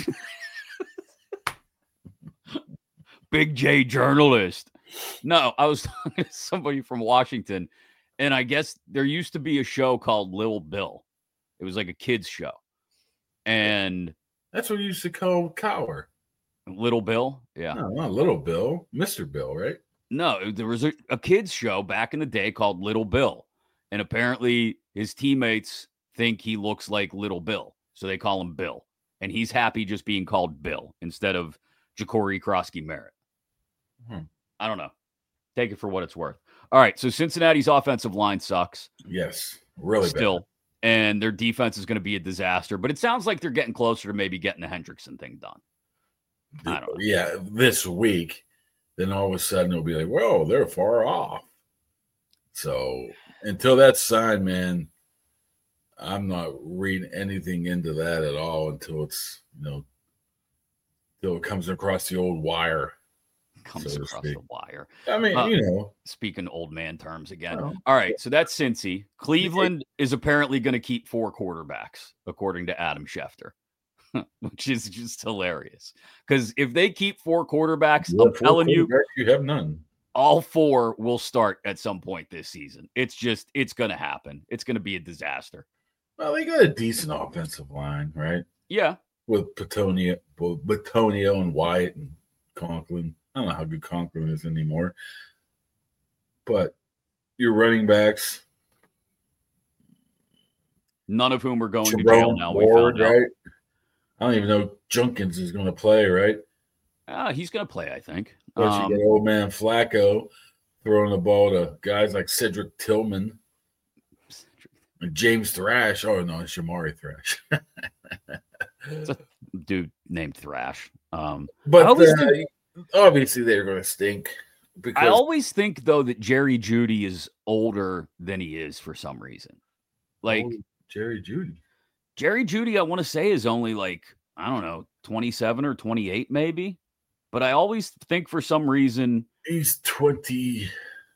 Big J journalist. No, I was talking to somebody from Washington, and I guess there used to be a show called Little Bill. It was like a kids show. And that's what you used to call Cower. Little Bill? Yeah. No, not Little Bill. Mister Bill, right? No, there was a, a kids show back in the day called Little Bill. And apparently his teammates think he looks like Little Bill. So they call him Bill. And he's happy just being called Bill instead of Ja'Cory Croskett Merritt. Hmm. I don't know. Take it for what it's worth. All right. So Cincinnati's offensive line sucks. Yes. Really Still. bad. And their defense is going to be a disaster. But it sounds like they're getting closer to maybe getting the Hendrickson thing done. I don't know. Yeah. This week, then all of a sudden it'll be like, well, they're far off. So until that's signed, man, I'm not reading anything into that at all until it's, you know, until it comes across the old wire. Comes so across the wire. I mean, uh, you know. Speaking old man terms again. Well, all right, so that's Cincy. Cleveland is apparently going to keep four quarterbacks, according to Adam Schefter, which is just hilarious. Because if they keep four quarterbacks, you I'm telling you, you have none. All four will start at some point this season. It's just, it's going to happen. It's going to be a disaster. Well, they got a decent offensive line, right? Yeah. With Petonio, Petonio and Wyatt and Conklin. I don't know how good Conklin is anymore. But your running backs. None of whom are going Jerome to jail now. Ward, we found right? out. I don't even know Junkins is going to play, right? Uh, he's going to play, I think. But Um, you got old man Flacco throwing the ball to guys like Cedric Tillman and James Thrash. Oh, no, it's Shamari Thrash. it's a dude named Thrash. Um, but I always uh, think- obviously they're going to stink. Because I always think, though, that Jerry Jeudy is older than he is for some reason. Like oh, Jerry Jeudy. Jerry Jeudy, I want to say, is only like, I don't know, twenty-seven or twenty-eight maybe. But I always think for some reason he's twenty-six.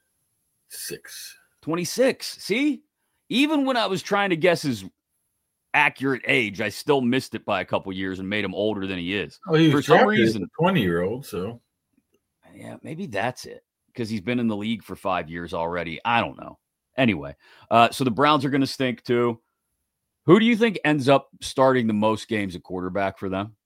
twenty-six. See? Even when I was trying to guess his accurate age, I still missed it by a couple years and made him older than he is. Oh, he for was some drafted as reason, a twenty-year-old, so. Yeah, maybe that's it. Because he's been in the league for five years already. I don't know. Anyway, uh, so the Browns are going to stink too. Who do you think ends up starting the most games at quarterback for them?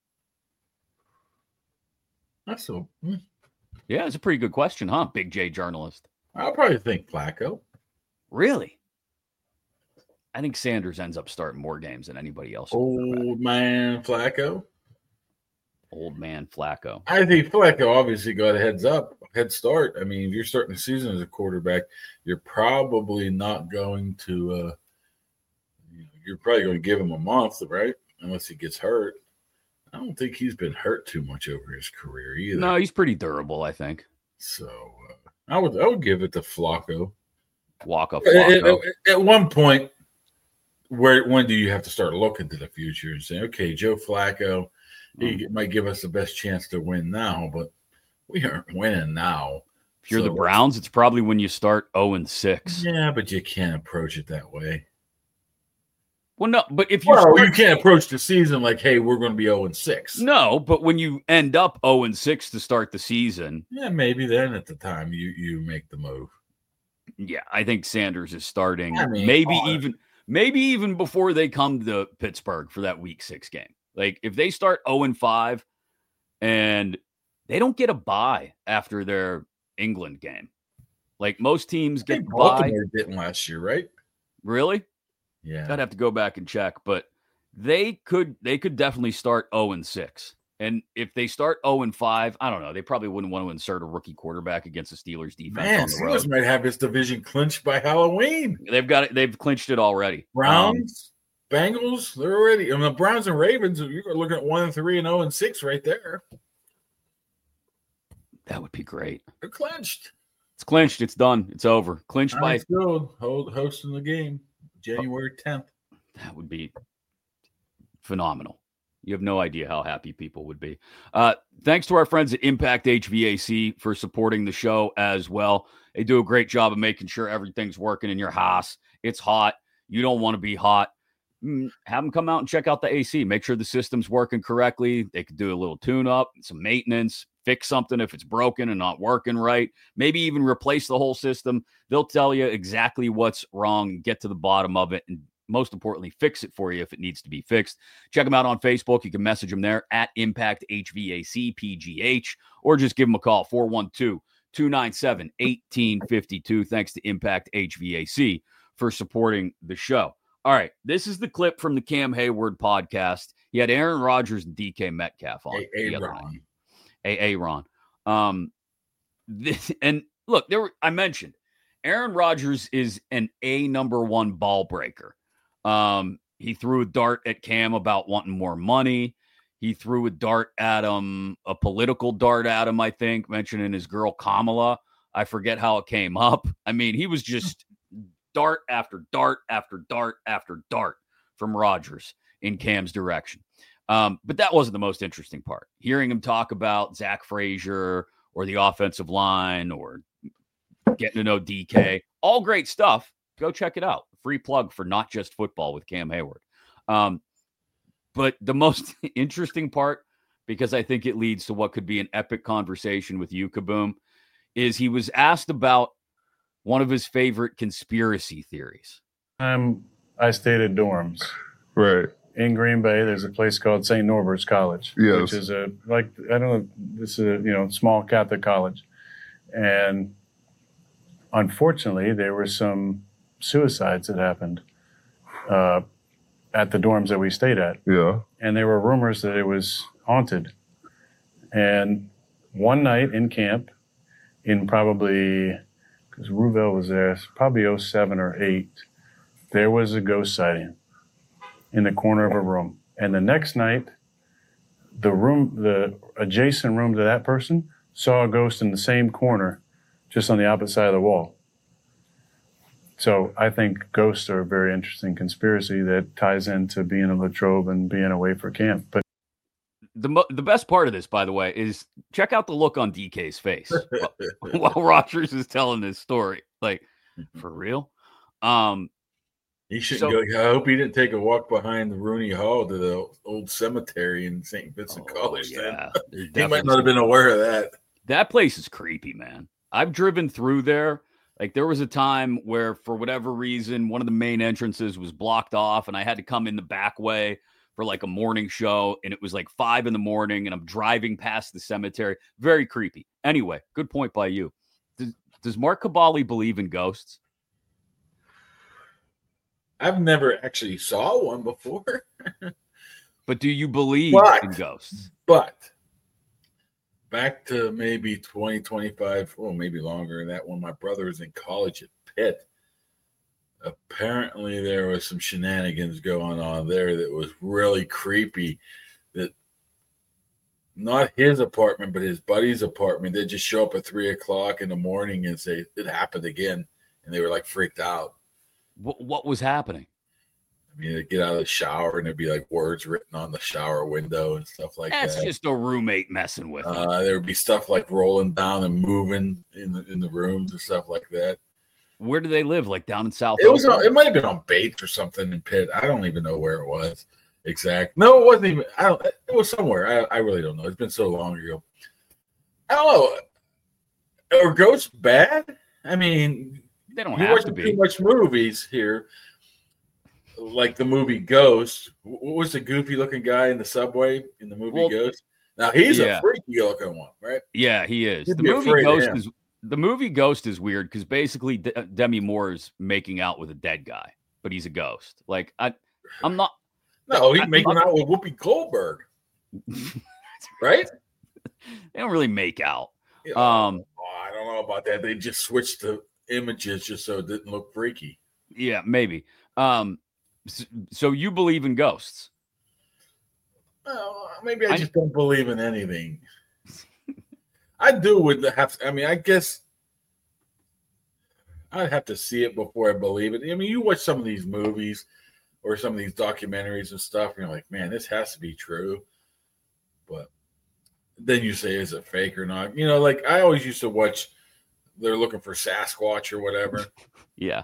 That's so. Yeah, it's a pretty good question, huh? Big J journalist. I'll probably think Flacco. Really? I think Sanders ends up starting more games than anybody else. Old man Flacco. Old man Flacco. I think Flacco obviously got a heads up, head start. I mean, if you're starting the season as a quarterback, you're probably not going to. Uh, you're probably going to give him a month, right? Unless he gets hurt. I don't think he's been hurt too much over his career either. No, he's pretty durable, I think. So uh, I would I would give it to Flacco. Walk up Flacco. At, at, at one point, where when do you have to start looking to the future and say, okay, Joe Flacco, he mm. might give us the best chance to win now, but we aren't winning now. If you're so, the Browns, it's probably when you start oh and six. Yeah, but you can't approach it that way. Well, no, but if you well, start, you can't approach the season like, hey, we're going to be oh and six. No, but when you end up oh and six to start the season, yeah, maybe then at the time you you make the move. Yeah, I think Sanders is starting. I mean, maybe uh, even maybe even before they come to Pittsburgh for that week six game. Like if they start oh and five and they don't get a bye after their England game. Like most teams get bye. Baltimore didn't last year, right? Really? Yeah. I'd have to go back and check, but they could they could definitely start oh and six. And if they start oh and five, I don't know. They probably wouldn't want to insert a rookie quarterback against the Steelers defense Man, on the road. Steelers might have this division clinched by Halloween. They've got it. They've clinched it already. Browns, um, Bengals, they're already. I mean, the Browns and Ravens, you're looking at one and three and oh and six right there. That would be great. They're clinched. It's clinched. It's done. It's over. Clinched All by right, so hold hosting the game January tenth. That would be phenomenal. You have no idea how happy people would be. Uh, thanks to our friends at Impact H V A C for supporting the show as well. They do a great job of making sure everything's working in your house. It's hot. You don't want to be hot. Have them come out and check out the A C. Make sure the system's working correctly. They could do a little tune-up, some maintenance, fix something if it's broken and not working right. Maybe even replace the whole system. They'll tell you exactly what's wrong, get to the bottom of it, and most importantly, fix it for you if it needs to be fixed. Check them out on Facebook. You can message them there at Impact H V A C P G H, or just give them a call, four one two, two nine seven, one eight five two. Thanks to Impact H V A C for supporting the show. All right, this is the clip from the Cam Hayward podcast. He had Aaron Rodgers and D K Metcalf on. A Ron. A Ron. Um, this, and look, there were, I mentioned Aaron Rodgers is an A number one ball breaker. Um, he threw a dart at Cam about wanting more money. He threw a dart at him, a political dart at him, I think, mentioning his girl Kamala. I forget how it came up. I mean, he was just dart after dart after dart after dart from Rodgers in Cam's direction. Um, but that wasn't the most interesting part. Hearing him talk about Zach Frazier or the offensive line or getting to know D K, all great stuff. Go check it out. Free plug for Not Just Football with Cam Hayward. Um, but the most interesting part, because I think it leads to what could be an epic conversation with you, Kaboom, is he was asked about one of his favorite conspiracy theories. Um, I stayed at dorms. Right. In Green Bay, there's a place called Saint Norbert's College, yes. which is a, like, I don't know, this is a, you know, small Catholic college. And unfortunately, there were some suicides that happened uh, at the dorms that we stayed at. Yeah. And there were rumors that it was haunted. And one night in camp, in probably, because Ruvel was there, probably oh seven or eight, there was a ghost sighting in the corner of a room. And the next night, the room, the adjacent room to that person saw a ghost in the same corner, just on the opposite side of the wall. So I think ghosts are a very interesting conspiracy that ties into being in Latrobe and being away for camp. But the mo- the best part of this, by the way, is check out the look on D K's face while, while Rodgers is telling this story. Like, for real? Um, He shouldn't so, go. I hope he didn't take a walk behind the Rooney Hall to the old cemetery in Saint Vincent oh, College. Yeah, he might not have been aware of that. That place is creepy, man. I've driven through there. Like, there was a time where, for whatever reason, one of the main entrances was blocked off, and I had to come in the back way for like a morning show, and it was like five in the morning, and I'm driving past the cemetery. Very creepy. Anyway, good point by you. Does, does Mark Cabali believe in ghosts? I've never actually saw one before. But do you believe but, in ghosts? But back to maybe twenty, twenty-five, well, maybe longer than that, when my brother was in college at Pitt, apparently there was some shenanigans going on there that was really creepy. That not his apartment, but his buddy's apartment, they'd just show up at three o'clock in the morning and say, it happened again. And they were like freaked out. What, what was happening? I mean, they'd get out of the shower and there'd be like words written on the shower window and stuff like That's that. That's just a roommate messing with them. Uh, there would be stuff like rolling down and moving in the in the rooms and stuff like that. Where do they live? Like down in South? It was. On, it might have been on Bates or something in Pitt. I don't even know where it was exact. No, it wasn't even. I don't. It was somewhere. I, I really don't know. It's been so long ago. I don't know. Are ghosts bad? I mean, they don't you have watch to be. Too much movies here. Like the movie Ghost. What was the goofy looking guy in the subway in the movie well, Ghost? Now he's yeah. a freaky looking one, right? Yeah, he is. You'd the movie Ghost is the movie Ghost is weird because basically De- Demi Moore is making out with a dead guy, but he's a ghost. Like I, I'm not. No, he's I'm making not, out with Whoopi Goldberg, right? They don't really make out. Yeah, um, oh, I don't know about that. They just switched the images just so it didn't look freaky. Yeah, maybe. Um. So you believe in ghosts? Well, maybe I, I just don't believe in anything. I do with the have. I mean, I guess I'd have to see it before I believe it. I mean, you watch some of these movies, or some of these documentaries and stuff, and you're like, man, this has to be true. But then you say, is it fake or not? You know, like I always used to watch, they're looking for Sasquatch or whatever. Yeah.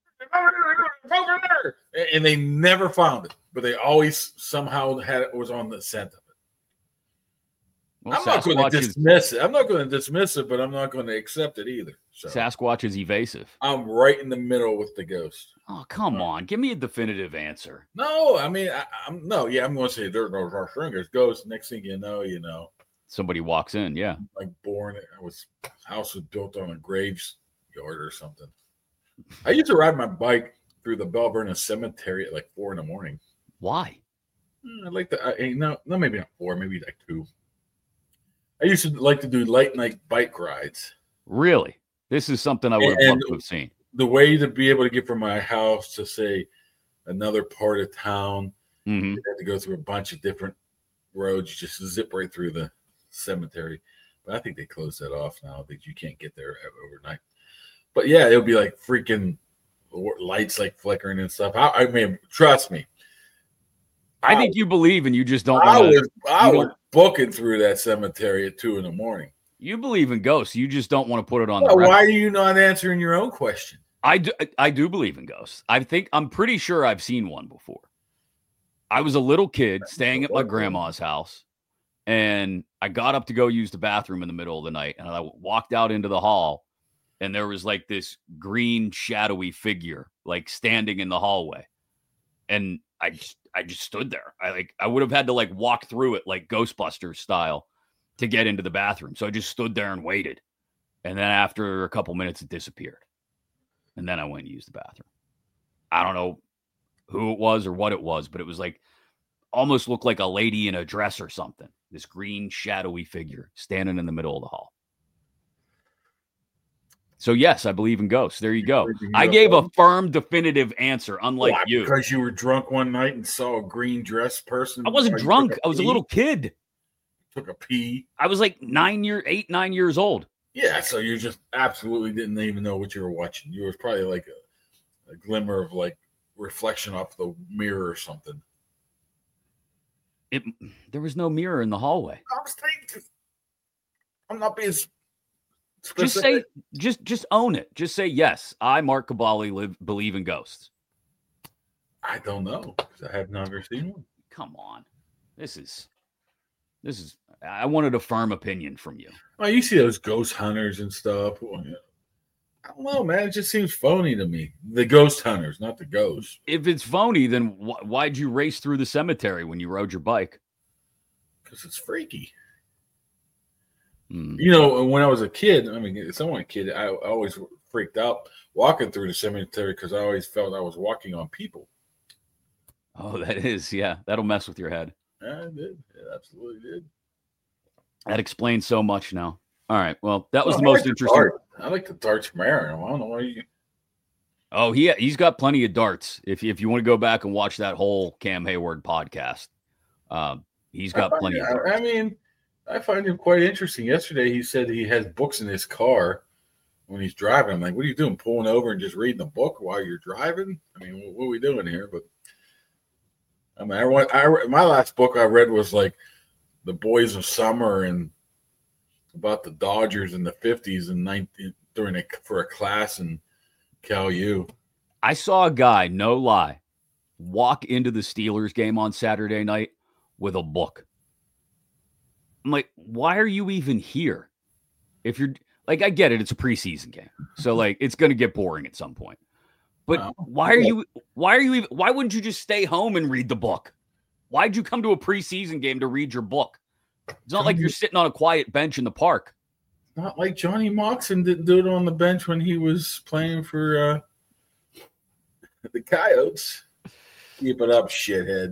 And they never found it, but they always somehow had it was on the scent of it. Well, I'm not going to dismiss it. I'm not going to dismiss it, but I'm not going to accept it either. So Sasquatch is evasive. I'm right in the middle with the ghost. Oh, come on. Give me a definitive answer. No, I mean, I, I'm no, yeah, I'm going to say there's no fingers. Ghost. Next thing you know, you know. Somebody walks in, yeah. Like born, I was house was built on a graveyard or something. I used to ride my bike through the Bell Vernon Cemetery at like four in the morning. Why? I like to. I, no, no, maybe not four, maybe like two. I used to like to do late night bike rides. Really? This is something I would have loved to have seen. The way to be able to get from my house to say another part of town, mm-hmm. you had to go through a bunch of different roads. You just zip right through the cemetery. But I think they closed that off now that you can't get there overnight. But yeah, it'll be like freaking lights like flickering and stuff. I, I mean, trust me. I, I think you believe and you just don't I want to. was, I was booking through that cemetery at two in the morning. You believe in ghosts. You just don't want to put it on well, the record. Why are you not answering your own question? I do, I do believe in ghosts. I think I'm pretty sure I've seen one before. I was a little kid staying at my grandma's house, and I got up to go use the bathroom in the middle of the night, and I walked out into the hall, and there was like this green shadowy figure like standing in the hallway, and I just I just stood there. I like I would have had to like walk through it like Ghostbusters style to get into the bathroom. So I just stood there and waited. And then after a couple minutes, it disappeared. And then I went and used the bathroom. I don't know who it was or what it was, but it was like almost looked like a lady in a dress or something. This green shadowy figure standing in the middle of the hall. So yes, I believe in ghosts. There you go. I gave a firm, definitive answer, unlike Why, you. Because you were drunk one night and saw a green dress person. I wasn't drunk. I was a little kid. Took a pee. I was like nine year, eight, nine years old. Yeah, so you just absolutely didn't even know what you were watching. You were probably like a, a glimmer of like reflection off the mirror or something. It there was no mirror in the hallway. I'm, saying, I'm not being specific. Just say, just just own it. Just say yes. I, Mark Cabali, live believe in ghosts. I don't know because I have never seen one. Come on, this is. This is, I wanted a firm opinion from you. Well, you see those ghost hunters and stuff. Well, yeah. I don't know, man. It just seems phony to me. The ghost hunters, not the ghosts. If it's phony, then wh- why'd you race through the cemetery when you rode your bike? Because it's freaky. Mm. You know, when I was a kid, I mean, someone a kid, I, I always freaked out walking through the cemetery because I always felt I was walking on people. Oh, that is, yeah. That'll mess with your head. Yeah, it did. It absolutely did. That explains so much now. All right. Well, that was oh, the most like interesting. The I like the darts from Aaron. I don't know why you. Oh, he he's got plenty of darts. If if you want to go back and watch that whole Cam Hayward podcast, um, he's got I plenty find, of darts. I mean, I find him quite interesting. Yesterday, he said he has books in his car when he's driving. I'm like, what are you doing? Pulling over and just reading a book while you're driving? I mean, what, what are we doing here? But I mean, I, went, I my last book I read was like The Boys of Summer and about the Dodgers in the fifties and nineteen during a for a class in Cal U. I saw a guy, no lie, walk into the Steelers game on Saturday night with a book. I'm like, why are you even here? If you're like, I get it, it's a preseason game, so like it's going to get boring at some point. But wow. why are you? Why are you even? Why wouldn't you just stay home and read the book? Why'd you come to a preseason game to read your book? It's not Johnny, like you're sitting on a quiet bench in the park. Not like Johnny Moxon didn't do it on the bench when he was playing for uh, the Coyotes. Keep it up, shithead.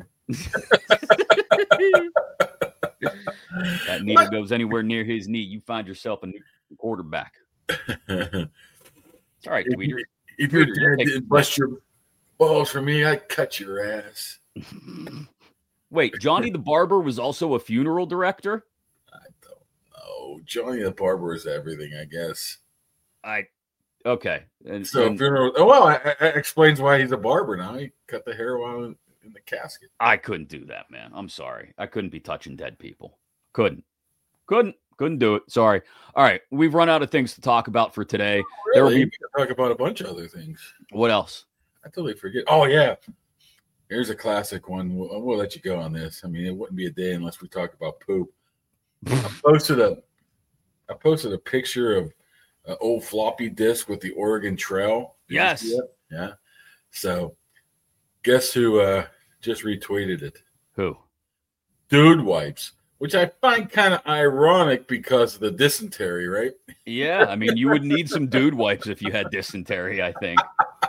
That needle what? goes anywhere near his knee, you find yourself a new quarterback. It's all right, Tweeter. If, if your dad didn't bust your balls for me, I'd cut your ass. Wait, Johnny the Barber was also a funeral director? I don't know. Johnny the Barber is everything, I guess. I Okay. And, So and funeral. Oh, well, that explains why he's a barber now. He cut the hair while in, in the casket. I couldn't do that, man. I'm sorry. I couldn't be touching dead people. Couldn't. Couldn't. Couldn't do it. Sorry. All right. We've run out of things to talk about for today. Really? There will be. We can talk about a bunch of other things. What else? I totally forget. Oh, yeah. Here's a classic one. We'll, we'll let you go on this. I mean, it wouldn't be a day unless we talk about poop. I posted a, I posted a picture of an old floppy disk with the Oregon Trail. Did Yes. you see it? Yeah. So, guess who uh, just retweeted it? Who? Dude Wipes, which I find kind of ironic because of the dysentery, right? Yeah. I mean, you would need some dude wipes if you had dysentery, I think.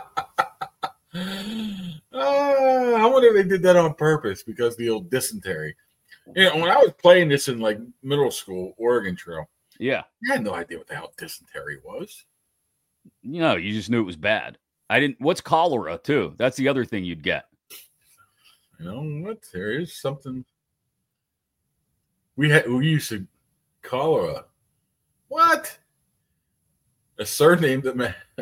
Uh, I wonder if they did that on purpose because of the old dysentery. You know, when I was playing this in like middle school, Oregon Trail, Yeah. I had no idea what the hell dysentery was. You know, you just knew it was bad. I didn't. What's cholera, too? That's the other thing you'd get. You know what? There is something. We had we used to cholera. What? A surname that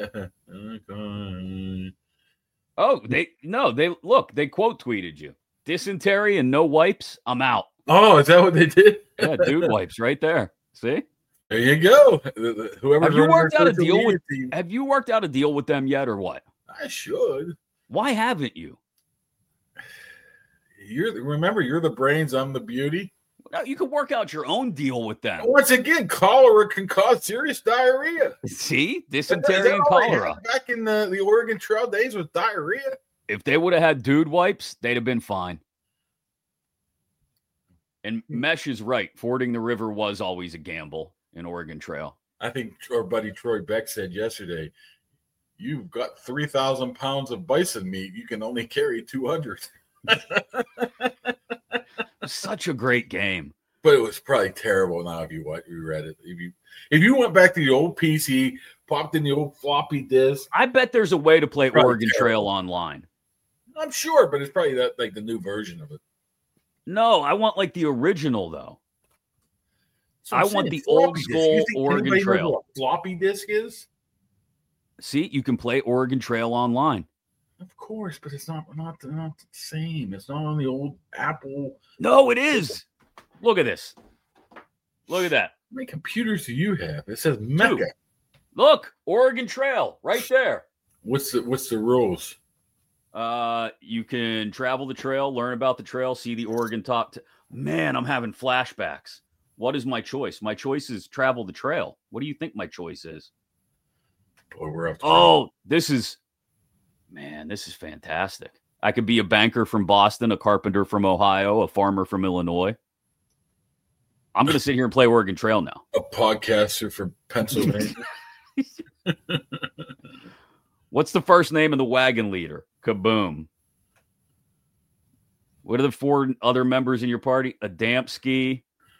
man. Oh, they no, they look, they quote tweeted you. Dysentery and no wipes, I'm out. Oh, is that what they did? Yeah, dude wipes right there. See? There you go. Whoever Have you worked out a deal with team. Have you worked out a deal with them yet or what? I should. Why haven't you? You're remember, you're the brains, I'm the beauty. No, you could work out your own deal with them. Once again, cholera can cause serious diarrhea. See? Dysentery and cholera. Back in the, the Oregon Trail days with diarrhea. If they would have had dude wipes, they'd have been fine. And Mesh is right. Fording the river was always a gamble in Oregon Trail. I think our buddy Troy Beck said yesterday, you've got three thousand pounds of bison meat. You can only carry two hundred. Such a great game. But it was probably terrible now if you what you read it. If you if you went back to the old P C, popped in the old floppy disk. I bet there's a way to play Oregon terrible. Trail online. I'm sure, but it's probably that like the new version of it. No, I want like the original though. I saying, want the old school Oregon Trail. What floppy disk is? See, you can play Oregon Trail online. Of course, but it's not not not the same. It's not on the old Apple. No, it is. Look at this. Look at that. How many computers do you have? It says Mecca. Two. Look, Oregon Trail right there. What's the what's the rules? Uh, you can travel the trail, learn about the trail, see the Oregon top. T- Man, I'm having flashbacks. What is my choice? My choice is travel the trail. What do you think my choice is? Boy, we're up to Oh, this is, man, this is fantastic. I could be a banker from Boston, a carpenter from Ohio, a farmer from Illinois. I'm going to sit here and play Oregon Trail now. a podcaster for Pennsylvania. What's the first name of the wagon leader? Kaboom. What are the four other members in your party? Adamski,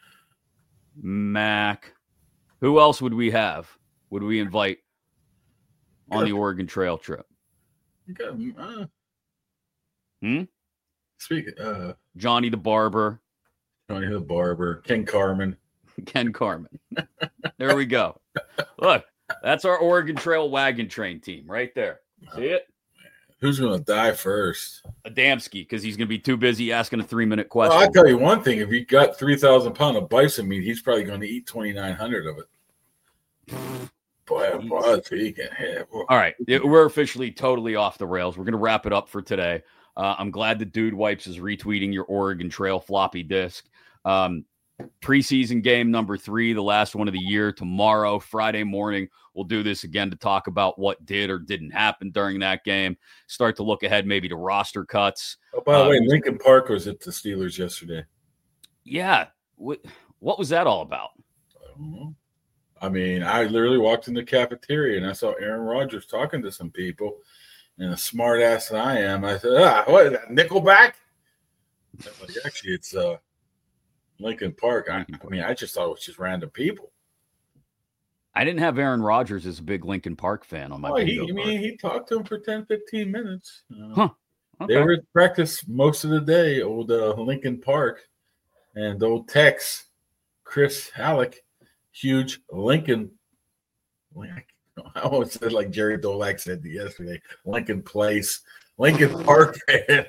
Mac. Who else would we have? Would we invite on the Oregon Trail trip? You got, uh, Hmm? Speak, uh, Johnny the Barber, Johnny the Barber, Ken Carmen. Ken Carmen. There we go. Look, that's our Oregon Trail wagon train team right there. See it? Who's going to die first? Adamski, because he's going to be too busy asking a three-minute Well, question. I'll tell you one thing. If he got three thousand pounds of bison meat, he's probably going to eat twenty-nine hundred of it. Boy, boy, he can have. All right. It- we're officially totally off the rails. We're going to wrap it up for today. Uh, I'm glad that Dude Wipes is retweeting your Oregon Trail floppy disk. Um, preseason game number three, the last one of the year, tomorrow, Friday morning. We'll do this again to talk about what did or didn't happen during that game. Start to look ahead maybe to roster cuts. Oh, by the uh, way, Lincoln Park was at the Steelers yesterday. Yeah. What, what was that all about? I don't know. I mean, I literally walked in the cafeteria and I saw Aaron Rodgers talking to some people. And a smart ass that I am, I said, ah, what is that, Nickelback? Like, actually, it's uh, Lincoln Park. I, I mean, I just thought it was just random people. I didn't have Aaron Rodgers as a big Lincoln Park fan on my Oh, he, bingo I mean, card. he talked to him for ten, fifteen minutes. Uh, Huh. Okay. They were at practice most of the day, old uh, Lincoln Park. And old Tex, Chris Halleck, huge Lincoln. I almost said like Jerry Dolak said yesterday, Lincoln Place, Lincoln Park.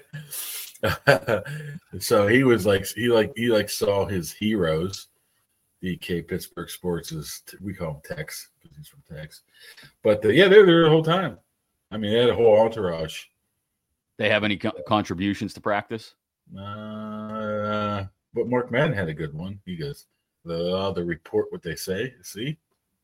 So he was like, he like, he like saw his heroes. D K Pittsburgh Sports is, we call him Tex because he's from Tex. But uh, yeah, they're there the whole time. I mean, they had a whole entourage. They have any co- contributions to practice? Uh, but Mark Madden had a good one. He goes, the uh, the report what they say. See,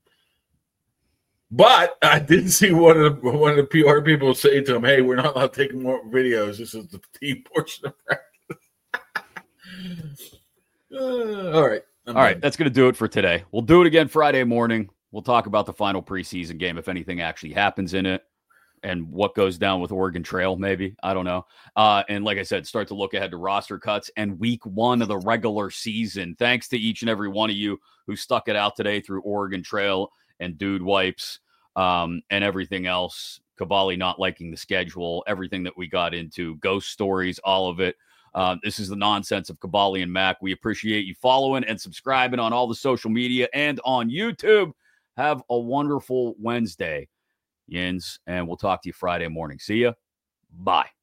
but I did see one of the one of the P R people say to him, "Hey, we're not allowed to take more videos. This is the team portion of practice." uh, all right. I'm All right, done. that's going to do it for today. We'll do it again Friday morning. We'll talk about the final preseason game, if anything actually happens in it, and what goes down with Oregon Trail, maybe. I don't know. Uh, and like I said, start to look ahead to roster cuts and week one of the regular season. Thanks to each and every one of you who stuck it out today through Oregon Trail and Dude Wipes um, and everything else. Cavalli not liking the schedule, everything that we got into, ghost stories, all of it. Uh, this is the nonsense of Cavalli and Mac. We appreciate you following and subscribing on all the social media and on YouTube. Have a wonderful Wednesday, Yins, and we'll talk to you Friday morning. See ya. Bye.